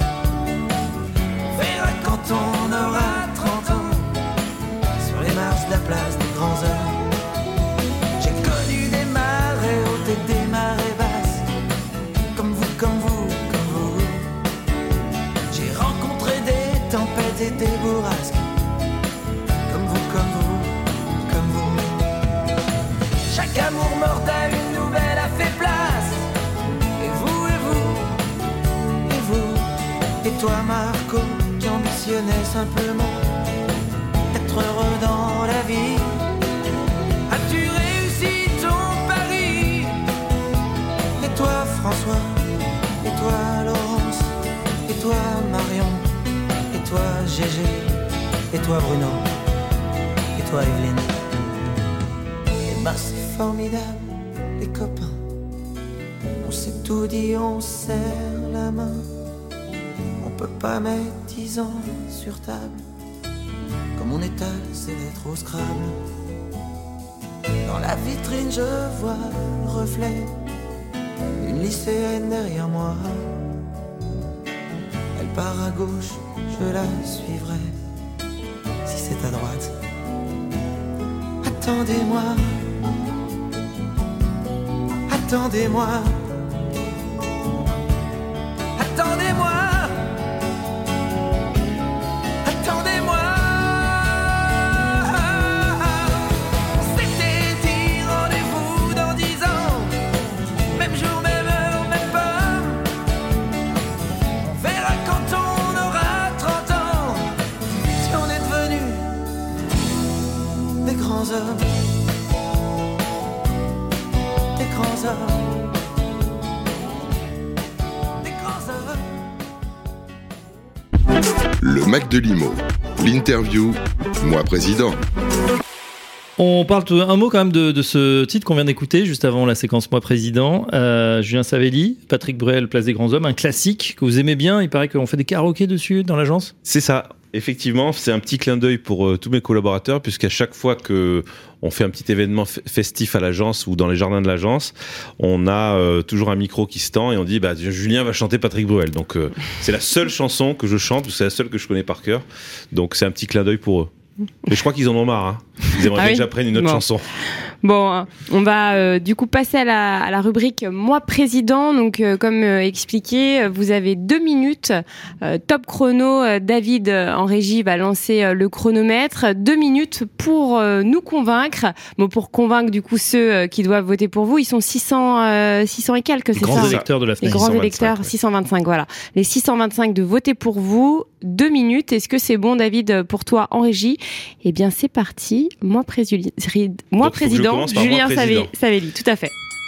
On verra quand on aura 30 ans. Sur les marches de la place des grands hommes. J'ai connu des marées hautes et des marées basses. Comme vous, comme vous, comme vous. J'ai rencontré des tempêtes et des bourrasques. Comme vous, comme vous, comme vous. Chaque amour mortel, une nouvelle a fait place. Et vous, et vous, et vous. Et toi Marco, qui ambitionnais simplement d'être heureux dans la vie. As-tu réussi ton pari? Et toi François, et toi Laurence, et toi Marion, et toi Gégé, et toi Bruno, et toi Evelyne. Et ben c'est formidable, les copains. On s'est tout dit, on serre la main. On peut pas mettre 10 ans sur table. Comme on étale ses lettres au Scrabble. Dans la vitrine je vois le reflet d'une lycéenne derrière moi. Elle part à gauche, je la suivrai. Si c'est à droite, attendez-moi. Attendez-moi. Attendez-moi. Attendez-moi. On s'était dit rendez-vous dans 10 ans. Même jour, même heure, même pomme. On verra quand on aura 30 ans. Si on est devenus des grands hommes. Des grands hommes. Le Mac de Limo, l'interview, moi président. On parle un mot quand même de ce titre qu'on vient d'écouter juste avant la séquence Moi Président. Julien Savelli, Patrick Bruel, Place des Grands Hommes, un classique que vous aimez bien. Il paraît qu'on fait des karaokés dessus dans l'agence. C'est ça. Effectivement, c'est un petit clin d'œil pour tous mes collaborateurs, puisqu'à chaque fois que on fait un petit événement festif à l'agence ou dans les jardins de l'agence, on a toujours un micro qui se tend et on dit Julien va chanter Patrick Bruel. Donc c'est la seule chanson que je chante, c'est la seule que je connais par cœur. Donc c'est un petit clin d'œil pour eux. Mais je crois qu'ils en ont marre. Hein. Ils aimeraient bien que j'apprenne une autre chanson. Bon, on va du coup passer à la rubrique Moi Président. Donc, comme expliqué, vous avez 2 minutes. Top chrono, David en régie va lancer le chronomètre. 2 minutes pour nous convaincre. Bon, pour convaincre du coup ceux qui doivent voter pour vous. Ils sont 600 et quelques, c'est ça? Les grands électeurs de la FNAC. Les grands électeurs, ouais. 625, voilà. Les 625 de voter pour vous. 2 minutes. Est-ce que c'est bon, David, pour toi en régie? Eh bien, c'est parti. Moi président, Julien Savelli, tout à fait.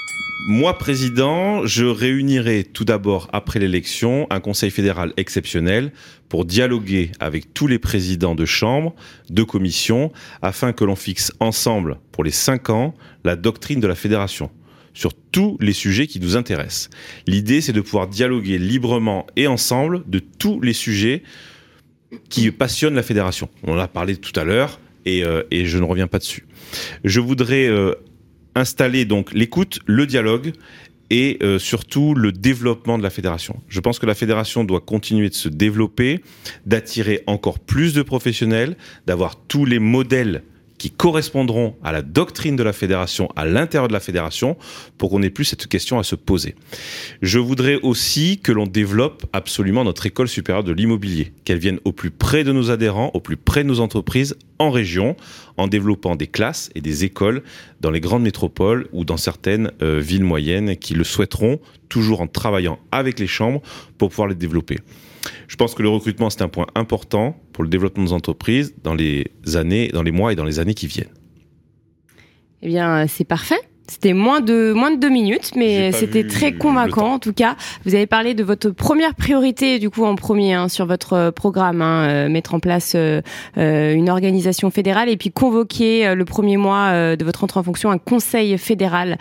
Moi, président, je réunirai tout d'abord, après l'élection, un conseil fédéral exceptionnel pour dialoguer avec tous les présidents de chambres, de commissions, afin que l'on fixe ensemble, pour les 5 ans, la doctrine de la fédération, sur tous les sujets qui nous intéressent. L'idée, c'est de pouvoir dialoguer librement et ensemble de tous les sujets qui passionnent la fédération. On en a parlé tout à l'heure, et je ne reviens pas dessus. Je voudrais installer donc l'écoute, le dialogue et surtout le développement de la fédération. Je pense que la fédération doit continuer de se développer, d'attirer encore plus de professionnels, d'avoir tous les modèles qui correspondront à la doctrine de la fédération, à l'intérieur de la fédération, pour qu'on n'ait plus cette question à se poser. Je voudrais aussi que l'on développe absolument notre école supérieure de l'immobilier, qu'elle vienne au plus près de nos adhérents, au plus près de nos entreprises, en région, en développant des classes et des écoles dans les grandes métropoles ou dans certaines villes moyennes qui le souhaiteront, toujours en travaillant avec les chambres pour pouvoir les développer. Je pense que le recrutement, c'est un point important pour le développement de nos entreprises dans les mois et dans les années qui viennent. Eh bien, c'est parfait. C'était moins de 2 minutes, mais c'était très convaincant en tout cas. Vous avez parlé de votre première priorité du coup en premier sur votre programme, mettre en place une organisation fédérale et puis convoquer le premier mois de votre entrée en fonction un conseil fédéral.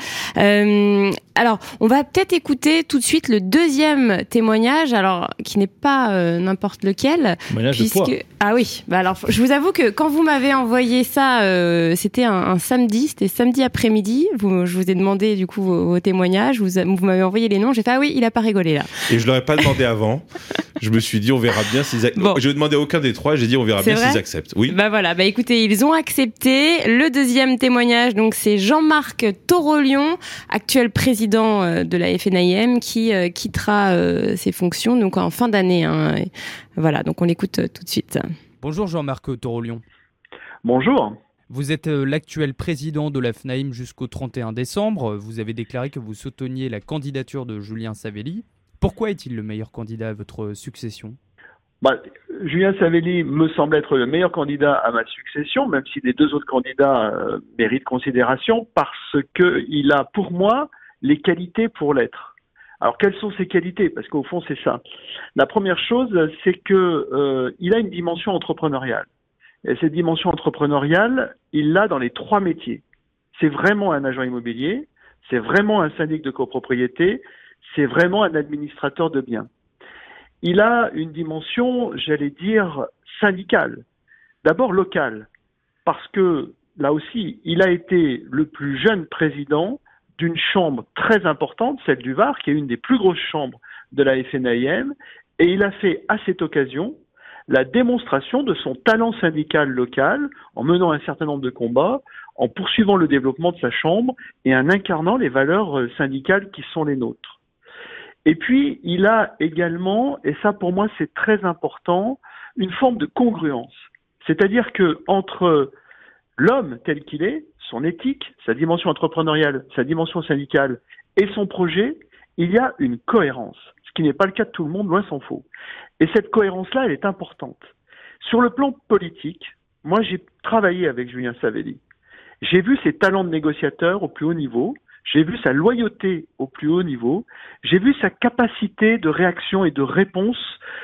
Alors, on va peut-être écouter tout de suite le deuxième témoignage, alors qui n'est pas n'importe lequel. Témoignage de poids. Ah oui, bah alors je vous avoue que quand vous m'avez envoyé ça, c'était un samedi, c'était samedi après-midi. Je vous ai demandé du coup vos témoignages, vous m'avez envoyé les noms, j'ai fait ah oui, il a pas rigolé là. Et je leur ai pas demandé avant. Je me suis dit on verra bien s'ils acceptent. Bon. Je n'ai demandé à aucun des trois, j'ai dit on verra bien s'ils acceptent. Oui. Bah voilà, bah écoutez, ils ont accepté. Le deuxième témoignage, donc c'est Jean-Marc Torolion, actuel président de la FNIM, qui quittera ses fonctions donc en fin d'année. Et voilà, donc on l'écoute tout de suite. Bonjour Jean-Marc Torolion. Bonjour. Vous êtes l'actuel président de la FNIM jusqu'au 31 décembre. Vous avez déclaré que vous souteniez la candidature de Julien Savelli. Pourquoi est-il le meilleur candidat à votre succession ? Julien Savelli me semble être le meilleur candidat à ma succession, même si les 2 autres candidats méritent considération, parce qu'il a pour moi les qualités pour l'être. Alors quelles sont ces qualités ? Parce qu'au fond c'est ça. La première chose, c'est que il a une dimension entrepreneuriale. Et cette dimension entrepreneuriale, il l'a dans les 3 métiers. C'est vraiment un agent immobilier, c'est vraiment un syndic de copropriété, c'est vraiment un administrateur de biens. Il a une dimension, j'allais dire, syndicale. D'abord locale, parce que là aussi, il a été le plus jeune président d'une chambre très importante, celle du Var, qui est une des plus grosses chambres de la FNIM, et il a fait à cette occasion la démonstration de son talent syndical local en menant un certain nombre de combats, en poursuivant le développement de sa chambre et en incarnant les valeurs syndicales qui sont les nôtres. Et puis, il a également, et ça pour moi c'est très important, une forme de congruence. C'est-à-dire que entre l'homme tel qu'il est, son éthique, sa dimension entrepreneuriale, sa dimension syndicale et son projet, il y a une cohérence, ce qui n'est pas le cas de tout le monde, loin s'en faut. Et cette cohérence-là, elle est importante. Sur le plan politique, moi j'ai travaillé avec Julien Savelli. J'ai vu ses talents de négociateur au plus haut niveau, j'ai vu sa loyauté au plus haut niveau, j'ai vu sa capacité de réaction et de réponse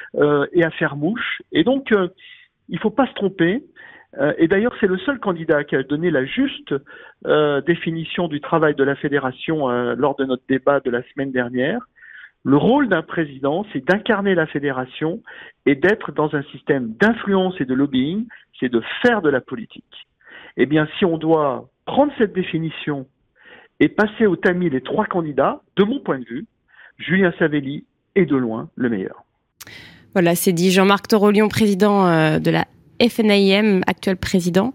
et à faire mouche. Et donc, il ne faut pas se tromper. Et d'ailleurs, c'est le seul candidat qui a donné la juste définition du travail de la fédération lors de notre débat de la semaine dernière. Le rôle d'un président, c'est d'incarner la fédération et d'être dans un système d'influence et de lobbying, c'est de faire de la politique. Eh bien, si on doit prendre cette définition et passer au tamis les 3 candidats, de mon point de vue, Julien Savelli est de loin le meilleur. Voilà, c'est dit Jean-Marc Torolion, président de la FNIM, actuel président.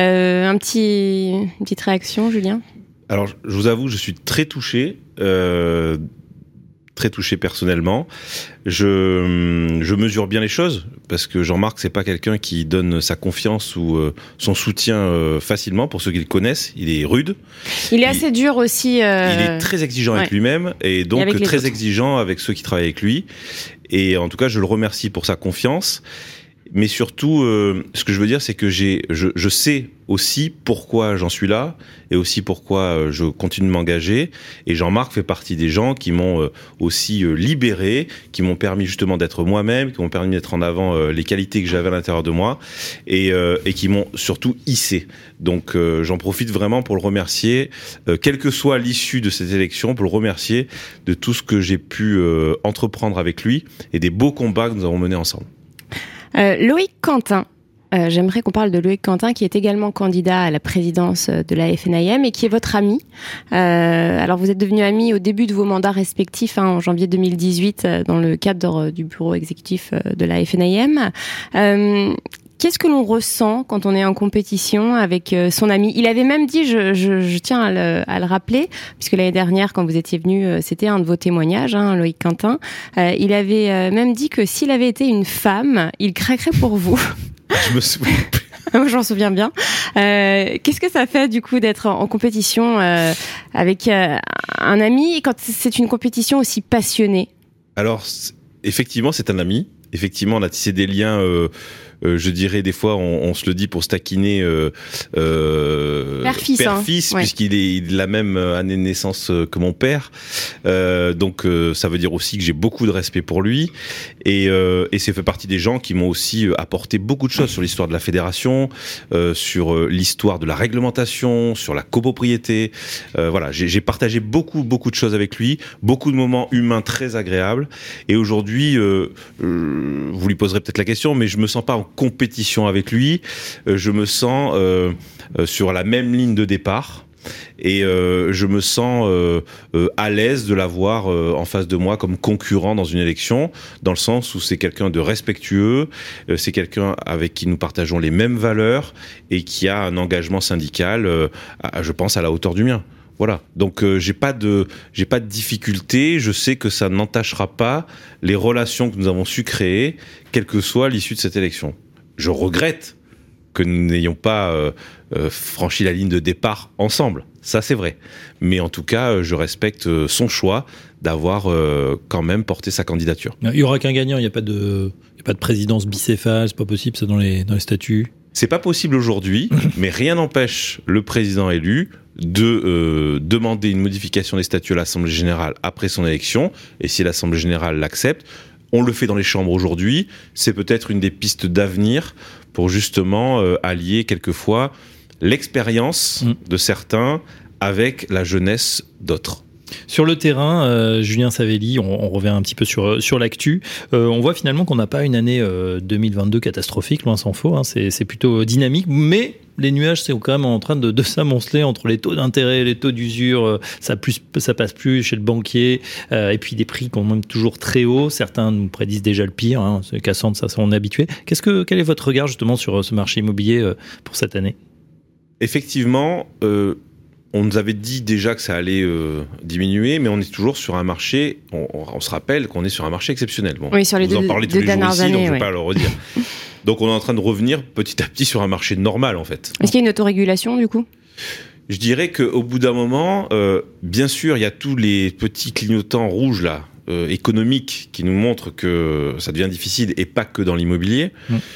Une petite réaction, Julien ? Alors, je vous avoue, je suis très touché personnellement. Je mesure bien les choses parce que Jean-Marc, c'est pas quelqu'un qui donne sa confiance ou son soutien facilement. Pour ceux qui le connaissent, il est rude. Il est assez dur aussi. Il est très exigeant avec lui-même et donc très exigeant avec ceux qui travaillent avec lui. Et en tout cas, je le remercie pour sa confiance. Mais surtout, ce que je veux dire, c'est que je sais aussi pourquoi j'en suis là et aussi pourquoi je continue de m'engager. Et Jean-Marc fait partie des gens qui m'ont aussi libéré, qui m'ont permis justement d'être moi-même, qui m'ont permis de mettre en avant les qualités que j'avais à l'intérieur de moi et qui m'ont surtout hissé. Donc j'en profite vraiment pour le remercier, quelle que soit l'issue de cette élection, pour le remercier de tout ce que j'ai pu entreprendre avec lui et des beaux combats que nous avons menés ensemble. Loïc Quentin. J'aimerais qu'on parle de Loïc Quentin, qui est également candidat à la présidence de la FNIM et qui est votre ami. Alors, vous êtes devenus amis au début de vos mandats respectifs, en janvier 2018, dans le cadre du bureau exécutif de la FNIM. Qu'est-ce que l'on ressent quand on est en compétition avec son ami ? Il avait même dit, je tiens à le rappeler, puisque l'année dernière, quand vous étiez venu, c'était un de vos témoignages, Loïc Quentin. Il avait même dit que s'il avait été une femme, il craquerait pour vous. Je me souviens plus. Moi, j'en souviens bien. Qu'est-ce que ça fait, du coup, d'être en compétition avec un ami quand c'est une compétition aussi passionnée ? Alors, effectivement, c'est un ami. Effectivement, on a tissé des liens... je dirais des fois on se le dit pour se taquiner père-fils ouais. Puisqu'il est de la même année de naissance que mon père, donc ça veut dire aussi que j'ai beaucoup de respect pour lui et c'est fait partie des gens qui m'ont aussi apporté beaucoup de choses sur l'histoire de la fédération, sur l'histoire de la réglementation, sur la copropriété. Voilà, j'ai partagé beaucoup de choses avec lui, beaucoup de moments humains très agréables et aujourd'hui vous lui poserez peut-être la question, mais je me sens pas en compétition avec lui, je me sens sur la même ligne de départ et je me sens à l'aise de l'avoir en face de moi comme concurrent dans une élection, dans le sens où c'est quelqu'un de respectueux, c'est quelqu'un avec qui nous partageons les mêmes valeurs et qui a un engagement syndical, je pense, à la hauteur du mien. Voilà, donc j'ai pas de difficulté, je sais que ça n'entachera pas les relations que nous avons su créer, quelle que soit l'issue de cette élection. Je regrette que nous n'ayons pas franchi la ligne de départ ensemble, ça c'est vrai. Mais en tout cas, je respecte son choix d'avoir quand même porté sa candidature. Il y aura qu'un gagnant, il n'y a pas de présidence bicéphale, c'est pas possible ça dans les statuts. C'est pas possible aujourd'hui, mais rien n'empêche le président élu de demander une modification des statuts à l'Assemblée générale après son élection, et si l'Assemblée générale l'accepte, on le fait dans les chambres aujourd'hui, c'est peut-être une des pistes d'avenir pour justement allier quelquefois l'expérience de certains avec la jeunesse d'autres. Sur le terrain, Julien Savelli, on revient un petit peu sur l'actu. On voit finalement qu'on n'a pas une année 2022 catastrophique, loin s'en faut. C'est plutôt dynamique, mais les nuages c'est quand même en train de s'amonceler entre les taux d'intérêt, les taux d'usure. Ça passe plus chez le banquier, et puis des prix quand même toujours très hauts. Certains nous prédisent déjà le pire. C'est Cassandre, ça on est habitué. Quel est votre regard justement sur ce marché immobilier pour cette année ? Effectivement. On nous avait dit déjà que ça allait diminuer, mais on est toujours sur un marché. On se rappelle qu'on est sur un marché exceptionnel. Bon, oui, sur les vous en parlez tous les jours ici, années, donc je ne vais pas le redire. Donc on est en train de revenir petit à petit sur un marché normal en fait. Est-ce qu'il y a une autorégulation du coup ? Je dirais qu'au bout d'un moment, bien sûr, il y a tous les petits clignotants rouges là, économiques, qui nous montrent que ça devient difficile et pas que dans l'immobilier.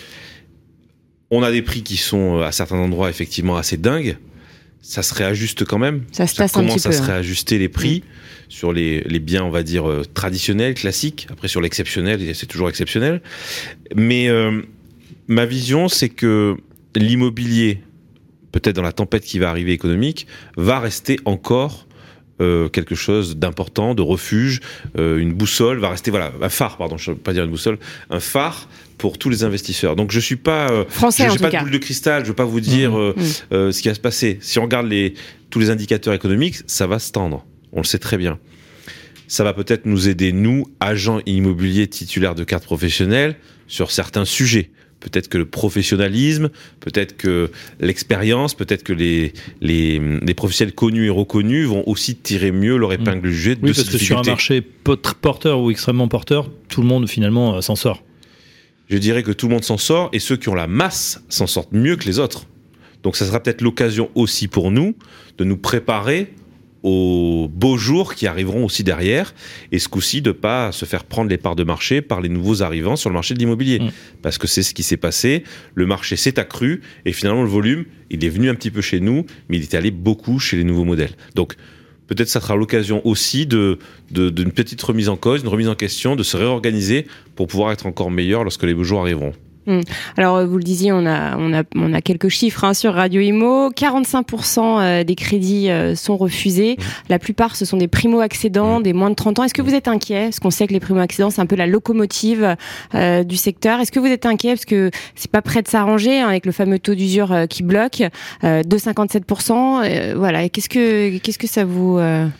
On a des prix qui sont à certains endroits effectivement assez dingues. Ça se réajuste quand même. Ça commence à se réajuster les prix sur les biens, on va dire, traditionnels, classiques. Après, sur l'exceptionnel, c'est toujours exceptionnel. Mais ma vision, c'est que l'immobilier, peut-être dans la tempête qui va arriver économique, va rester encore quelque chose d'important, de refuge, une boussole, va rester, voilà, un phare, pardon, je ne veux pas dire une boussole, un phare pour tous les investisseurs. Donc je suis pas français, j'ai pas de boule de cristal, je veux pas vous dire ce qui va se passer. Si on regarde tous les indicateurs économiques, ça va se tendre. On le sait très bien. Ça va peut-être nous aider, nous, agents immobiliers titulaires de carte professionnelle, sur certains sujets. Peut-être que le professionnalisme, peut-être que l'expérience, peut-être que les professionnels connus et reconnus vont aussi tirer mieux leur épingle du jeu de oui, cette parce que difficulté. sur un marché porteur ou extrêmement porteur, tout le monde finalement s'en sort. Je dirais que tout le monde s'en sort et ceux qui ont la masse s'en sortent mieux que les autres. Donc ça sera peut-être l'occasion aussi pour nous de nous préparer aux beaux jours qui arriveront aussi derrière, et ce coup-ci de pas se faire prendre les parts de marché par les nouveaux arrivants sur le marché de l'immobilier. Parce que c'est ce qui s'est passé, le marché s'est accru, et finalement le volume, il est venu un petit peu chez nous, mais il est allé beaucoup chez les nouveaux modèles. Donc peut-être ça sera l'occasion aussi d'une petite remise en cause, une remise en question, de se réorganiser pour pouvoir être encore meilleur lorsque les beaux jours arriveront. Alors, vous le disiez, on a quelques chiffres sur Radio Imo. 45% des crédits sont refusés. La plupart, ce sont des primo-accédants, des moins de 30 ans. Est-ce que vous êtes inquiet? Parce qu'on sait que les primo-accédants, c'est un peu la locomotive du secteur. Est-ce que vous êtes inquiet? Parce que c'est pas prêt de s'arranger avec le fameux taux d'usure qui bloque de 57%. Voilà. Qu'est-ce que ça vous...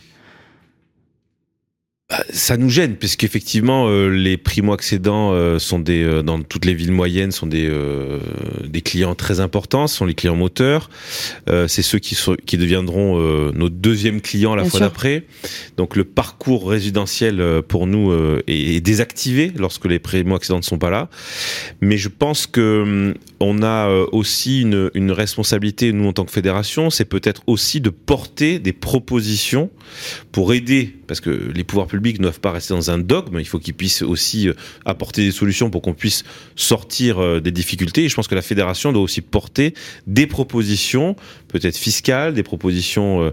Ça nous gêne, puisqu'effectivement, les primo-accédants sont dans toutes les villes moyennes, sont des clients très importants, ce sont les clients moteurs. C'est ceux qui deviendront nos deuxièmes clients la fois d'après. Donc le parcours résidentiel pour nous est désactivé lorsque les primo-accédants ne sont pas là. Mais je pense que on a aussi une responsabilité, nous en tant que fédération, c'est peut-être aussi de porter des propositions pour aider, parce que les pouvoirs publics ne doivent pas rester dans un dogme, il faut qu'ils puissent aussi apporter des solutions pour qu'on puisse sortir des difficultés. Et je pense que la fédération doit aussi porter des propositions, peut-être fiscales, des propositions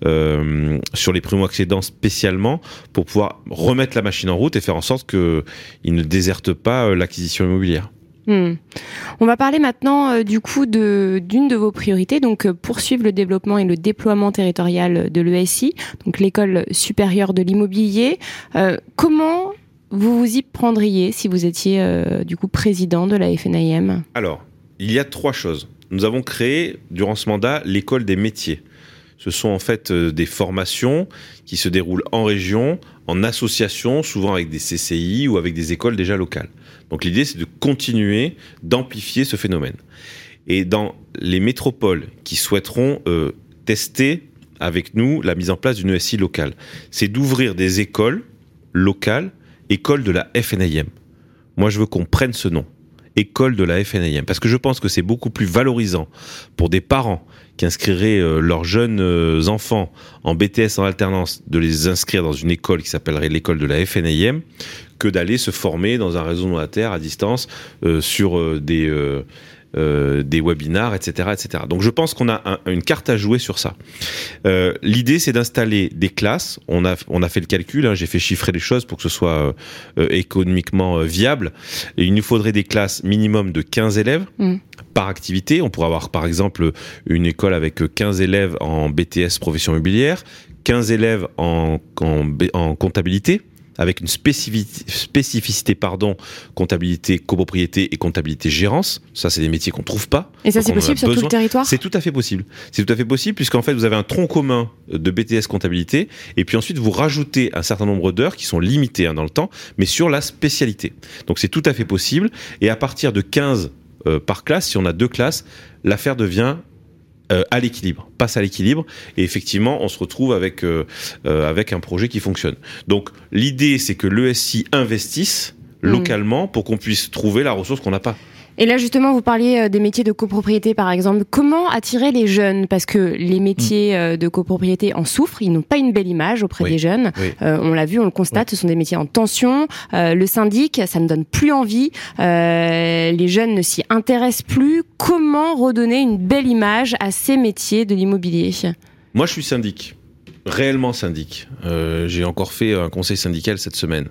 sur les primo-accédants spécialement, pour pouvoir remettre la machine en route et faire en sorte qu'ils ne désertent pas l'acquisition immobilière. On va parler maintenant du coup d'une de vos priorités, donc poursuivre le développement et le déploiement territorial de l'ESI, donc l'école supérieure de l'immobilier. Comment vous vous y prendriez si vous étiez du coup président de la FNIM? Alors, il y a 3 choses. Nous avons créé durant ce mandat l'école des métiers. Ce sont en fait des formations qui se déroulent en région, en association, souvent avec des CCI ou avec des écoles déjà locales. Donc l'idée, c'est de continuer d'amplifier ce phénomène. Et dans les métropoles qui souhaiteront tester avec nous la mise en place d'une ESI locale, c'est d'ouvrir des écoles locales, écoles de la FNIM. Moi, je veux qu'on prenne ce nom, école de la FNIM, parce que je pense que c'est beaucoup plus valorisant pour des parents qui inscriraient leurs jeunes enfants en BTS en alternance, de les inscrire dans une école qui s'appellerait l'école de la FNIM, que d'aller se former dans un réseau mandataire à distance sur des webinars, etc., etc. Donc je pense qu'on a une carte à jouer sur ça. L'idée, c'est d'installer des classes. On a fait le calcul, j'ai fait chiffrer les choses pour que ce soit économiquement viable. Et il nous faudrait des classes minimum de 15 élèves par activité. On pourrait avoir par exemple une école avec 15 élèves en BTS profession immobilière, 15 élèves en comptabilité, avec une spécificité, comptabilité copropriété et comptabilité gérance. Ça, c'est des métiers qu'on trouve pas. Et ça, c'est possible sur tout le territoire? C'est tout à fait possible. C'est tout à fait possible, puisqu'en fait, vous avez un tronc commun de BTS comptabilité, et puis ensuite, vous rajoutez un certain nombre d'heures qui sont limitées dans le temps, mais sur la spécialité. Donc, c'est tout à fait possible. Et à partir de 15 par classe, si on a 2 classes, l'affaire devient à l'équilibre, passe à l'équilibre, et effectivement on se retrouve avec un projet qui fonctionne. Donc l'idée, c'est que l'ESI investisse localement pour qu'on puisse trouver la ressource qu'on n'a pas. Et là, justement, vous parliez des métiers de copropriété, par exemple. Comment attirer les jeunes? Parce que les métiers de copropriété en souffrent. Ils n'ont pas une belle image auprès des jeunes. Oui. On l'a vu, on le constate. Ce sont des métiers en tension. Le syndic, ça ne donne plus envie. Les jeunes ne s'y intéressent plus. Comment redonner une belle image à ces métiers de l'immobilier? Moi, je suis syndic. Réellement syndic. J'ai encore fait un conseil syndical cette semaine.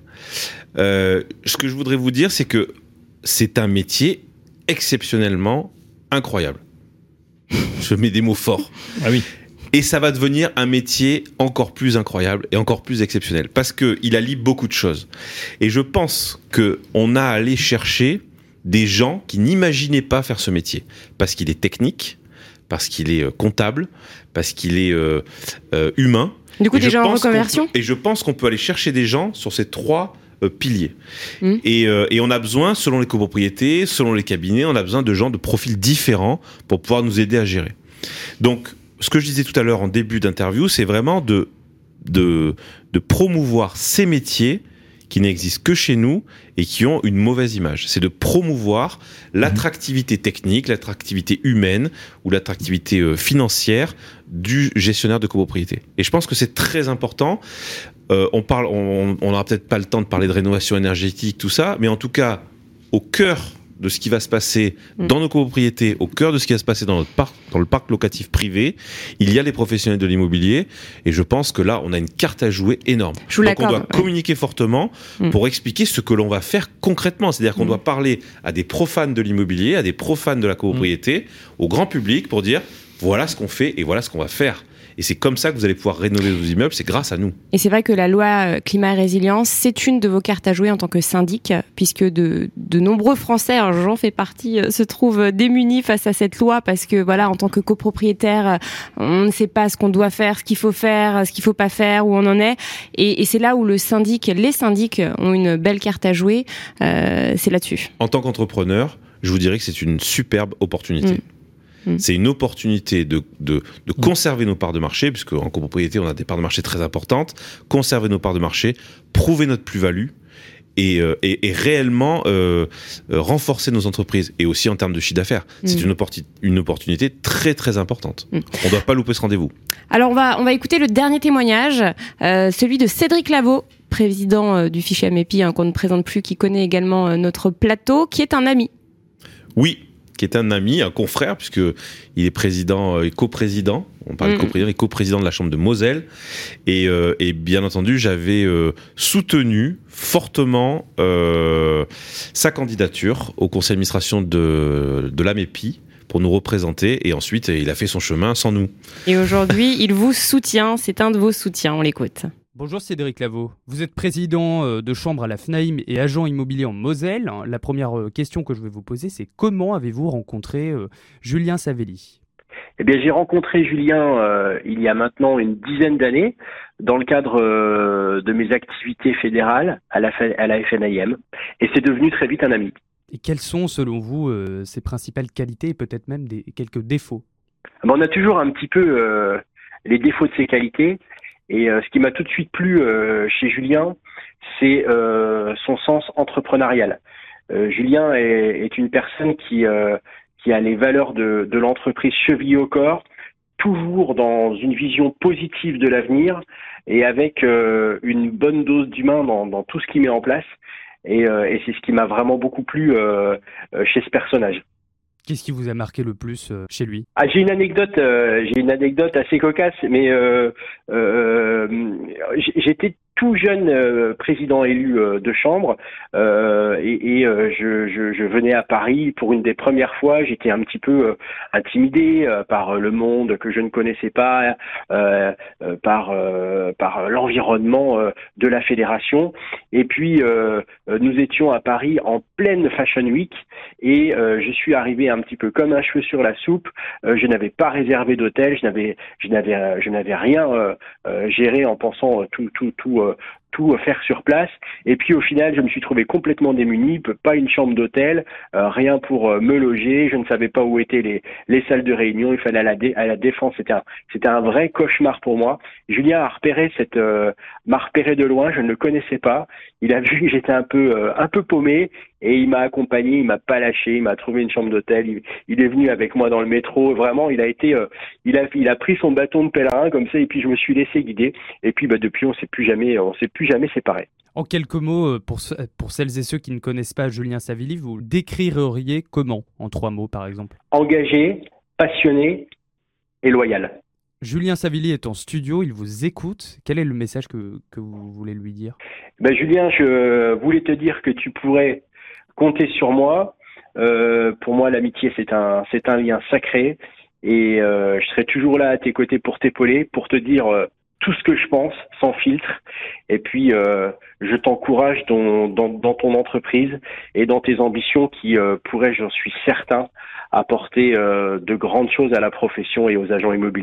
Ce que je voudrais vous dire, c'est que c'est un métier exceptionnellement incroyable. Je mets des mots forts. Ah oui. Et ça va devenir un métier encore plus incroyable et encore plus exceptionnel, parce qu'il allie beaucoup de choses. Et je pense qu'on a à aller chercher des gens qui n'imaginaient pas faire ce métier, parce qu'il est technique, parce qu'il est comptable, parce qu'il est humain. Du coup, des gens en reconversion. Et je pense qu'on peut aller chercher des gens sur ces 3 piliers. Et on a besoin, selon les copropriétés, selon les cabinets, on a besoin de gens de profils différents pour pouvoir nous aider à gérer. Donc, ce que je disais tout à l'heure en début d'interview, c'est vraiment de promouvoir ces métiers qui n'existent que chez nous et qui ont une mauvaise image. C'est de promouvoir l'attractivité technique, l'attractivité humaine ou l'attractivité financière du gestionnaire de copropriété. Et je pense que c'est très important. On n'aura peut-être pas le temps de parler de rénovation énergétique, tout ça, mais en tout cas, au cœur de ce qui va se passer dans nos copropriétés, au cœur de ce qui va se passer dans le parc locatif privé, il y a les professionnels de l'immobilier, et je pense que là, on a une carte à jouer énorme. Donc on doit communiquer fortement pour expliquer ce que l'on va faire concrètement. C'est-à-dire qu'on doit parler à des profanes de l'immobilier, à des profanes de la copropriété, au grand public, pour dire voilà ce qu'on fait et voilà ce qu'on va faire. Et c'est comme ça que vous allez pouvoir rénover vos immeubles, c'est grâce à nous. Et c'est vrai que la loi climat et résilience, c'est une de vos cartes à jouer en tant que syndic, puisque de nombreux Français, alors j'en fais partie, se trouvent démunis face à cette loi, parce que voilà, en tant que copropriétaire, on ne sait pas ce qu'on doit faire, ce qu'il faut pas faire, où on en est. Et c'est là où les syndics ont une belle carte à jouer, c'est là-dessus. En tant qu'entrepreneur, je vous dirais que c'est une superbe opportunité. C'est une opportunité de conserver nos parts de marché, puisque en copropriété, on a des parts de marché très importantes, conserver nos parts de marché, prouver notre plus-value et réellement renforcer nos entreprises, et aussi en termes de chiffre d'affaires. C'est une opportunité très très importante. On ne doit pas louper ce rendez-vous. Alors on va écouter le dernier témoignage, celui de Cédric Lavaux, président du fichier Amépi, qu'on ne présente plus, qui connaît également notre plateau, qui est un ami. Oui, qui est un ami, un confrère, puisque il est président et coprésident. On parle de coprésident et coprésident de la Chambre de Moselle. Et bien entendu, j'avais soutenu fortement sa candidature au conseil d'administration de l'Amépi pour nous représenter. Et ensuite, il a fait son chemin sans nous. Et aujourd'hui, il vous soutient. C'est un de vos soutiens. On l'écoute. Bonjour Cédric Lavaux, vous êtes président de chambre à la FNAIM et agent immobilier en Moselle. La première question que je vais vous poser, c'est comment avez-vous rencontré Julien Savelli ? Eh bien, j'ai rencontré Julien il y a maintenant une dizaine d'années dans le cadre de mes activités fédérales à la FNAIM, et c'est devenu très vite un ami. Et quelles sont selon vous ses principales qualités et peut-être même quelques défauts ? On a toujours un petit peu les défauts de ses qualités. Et ce qui m'a tout de suite plu chez Julien, c'est son sens entrepreneurial. Julien est une personne qui a les valeurs de l'entreprise chevillées au corps, toujours dans une vision positive de l'avenir et avec une bonne dose d'humain dans tout ce qu'il met en place. Et c'est ce qui m'a vraiment beaucoup plu chez ce personnage. Qu'est-ce qui vous a marqué le plus chez lui ? J'ai une anecdote assez cocasse, mais j'étais tout jeune président élu de chambre et je venais à Paris pour une des premières fois. J'étais un petit peu intimidé par le monde que je ne connaissais pas, par l'environnement de la fédération. Et puis nous étions à Paris en pleine Fashion Week et je suis arrivé un petit peu comme un cheveu sur la soupe. Je n'avais pas réservé d'hôtel, je n'avais rien géré en pensant tout faire sur place. Et puis au final, je me suis trouvé complètement démuni, pas une chambre d'hôtel, rien pour me loger. Je ne savais pas où étaient les salles de réunion. Il fallait à la Défense. C'était un vrai cauchemar pour moi. Julien m'a repéré de loin. Je ne le connaissais pas. Il a vu que j'étais un peu paumé et il m'a accompagné. Il m'a pas lâché. Il m'a trouvé une chambre d'hôtel. Il est venu avec moi dans le métro. Vraiment, il a pris son bâton de pèlerin comme ça et puis je me suis laissé guider. Et puis depuis, on s'est plus jamais séparés. En quelques mots, pour celles et ceux qui ne connaissent pas Julien Savelli, vous le décririez comment, en 3 mots par exemple ? Engagé, passionné et loyal. Julien Savelli est en studio, il vous écoute. Quel est le message que vous voulez lui dire ? Julien, je voulais te dire que tu pourrais compter sur moi. Pour moi, l'amitié, c'est un lien sacré. Et je serai toujours là à tes côtés pour t'épauler, pour te dire tout ce que je pense, sans filtre. Et puis, je t'encourage dans ton entreprise et dans tes ambitions qui pourraient, j'en suis certain, apporter de grandes choses à la profession et aux agents immobiliers.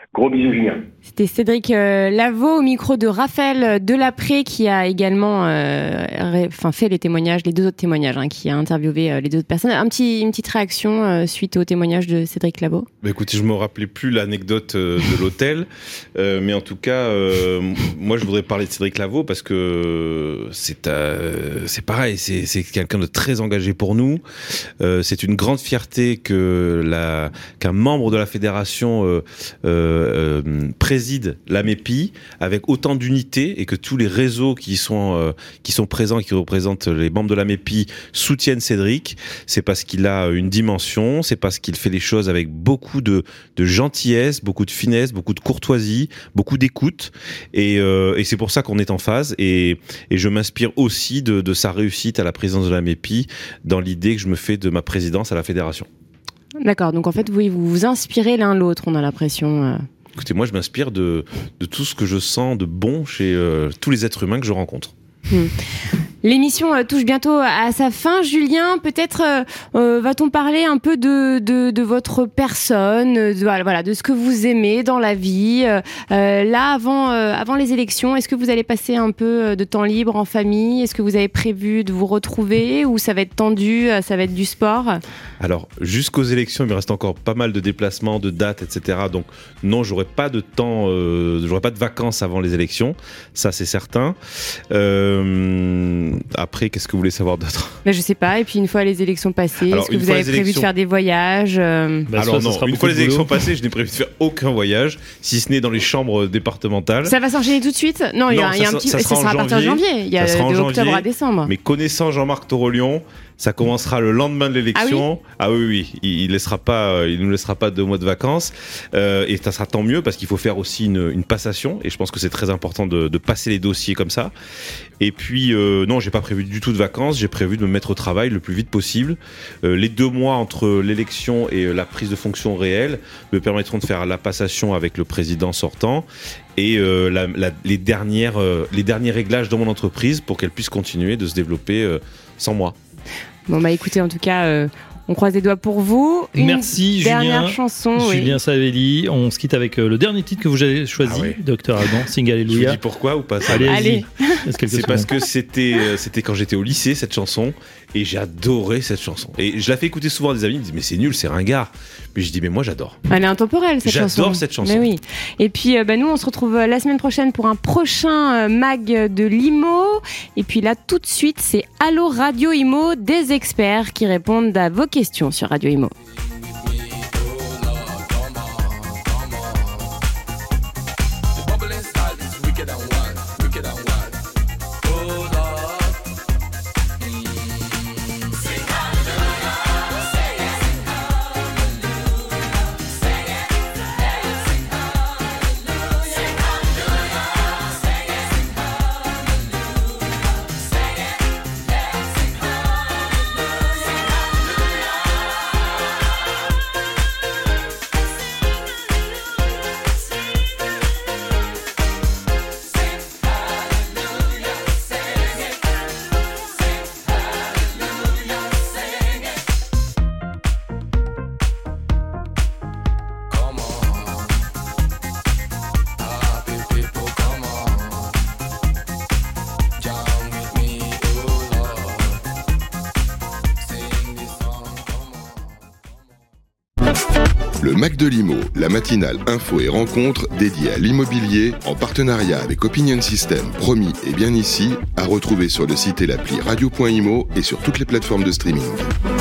Gros bisous, Julien. C'était Cédric Lavaux au micro de Raphaël Delapré qui a également fait les témoignages, les 2 autres témoignages, qui a interviewé les 2 autres personnes. Une petite réaction suite au témoignage de Cédric Lavaux. Écoutez, je me rappelais plus l'anecdote de l'hôtel, mais en tout cas, moi je voudrais parler de Cédric Lavaux parce que c'est pareil, c'est quelqu'un de très engagé pour nous. C'est une grande fierté qu'un membre de la fédération préside l'AMEPI avec autant d'unité et que tous les réseaux qui sont présents et qui représentent les membres de l'AMEPI soutiennent Cédric. C'est parce qu'il a une dimension, c'est parce qu'il fait les choses avec beaucoup de gentillesse, beaucoup de finesse, beaucoup de courtoisie, beaucoup d'écoute et c'est pour ça qu'on est en phase et je m'inspire aussi de sa réussite à la présidence de l'AMEPI dans l'idée que je me fais de ma présidence à la fédération. D'accord, donc en fait vous vous inspirez l'un l'autre, on a l'impression. Écoutez, moi je m'inspire de tout ce que je sens de bon chez tous les êtres humains que je rencontre. L'émission touche bientôt à sa fin. Julien, peut-être va-t-on parler un peu de votre personne, de ce que vous aimez dans la vie. Là, avant les élections, est-ce que vous allez passer un peu de temps libre en famille ? Est-ce que vous avez prévu de vous retrouver ou ça va être tendu, ça va être du sport ? Alors, jusqu'aux élections, il me reste encore pas mal de déplacements, de dates, etc. Donc, non, j'aurai pas de temps, j'aurai pas de vacances avant les élections. Ça, c'est certain. Après, qu'est-ce que vous voulez savoir d'autre ? Je sais pas. Et puis, une fois les élections passées, est-ce que vous avez prévu de faire des voyages ? Alors non, une fois les élections passées, je n'ai prévu de faire aucun voyage, si ce n'est dans les chambres départementales. Ça va s'enchaîner tout de suite ? Non, il y a un petit... Ça sera à partir de janvier. Il y a de octobre à décembre. Mais connaissant Jean-Marc Torolion, ça commencera le lendemain de l'élection. Ah oui, il nous laissera pas 2 mois de vacances. Et ça sera tant mieux parce qu'il faut faire aussi une passation. Et je pense que c'est très important de passer les dossiers comme ça. Et puis, non, j'ai pas prévu du tout de vacances. J'ai prévu de me mettre au travail le plus vite possible. Les 2 mois entre l'élection et la prise de fonction réelle me permettront de faire la passation avec le président sortant et les derniers réglages dans mon entreprise pour qu'elle puisse continuer de se développer sans moi. Bon, écoutez, en tout cas, on croise les doigts pour vous. Merci, dernière chanson. Julien Savelli. On se quitte avec le dernier titre que vous avez choisi, Dr Alban, Sing Alléluia. Je vous dis pourquoi ou pas ça ? Allez. C'est parce que c'était quand j'étais au lycée, cette chanson, et j'ai adoré cette chanson. Et je la fais écouter souvent à des amis, ils me disent mais c'est nul, c'est ringard. Mais je dis mais moi j'adore. Elle est intemporelle cette chanson. J'adore cette chanson. Mais oui. Et puis nous on se retrouve la semaine prochaine pour un prochain mag de l'IMO. Et puis là tout de suite c'est Allo Radio IMO, des experts qui répondent à vos questions sur Radio IMO. Le Mac de l'Imo, la matinale info et rencontre dédiée à l'immobilier en partenariat avec Opinion System, promis et bien ici, à retrouver sur le site et l'appli radio.imo et sur toutes les plateformes de streaming.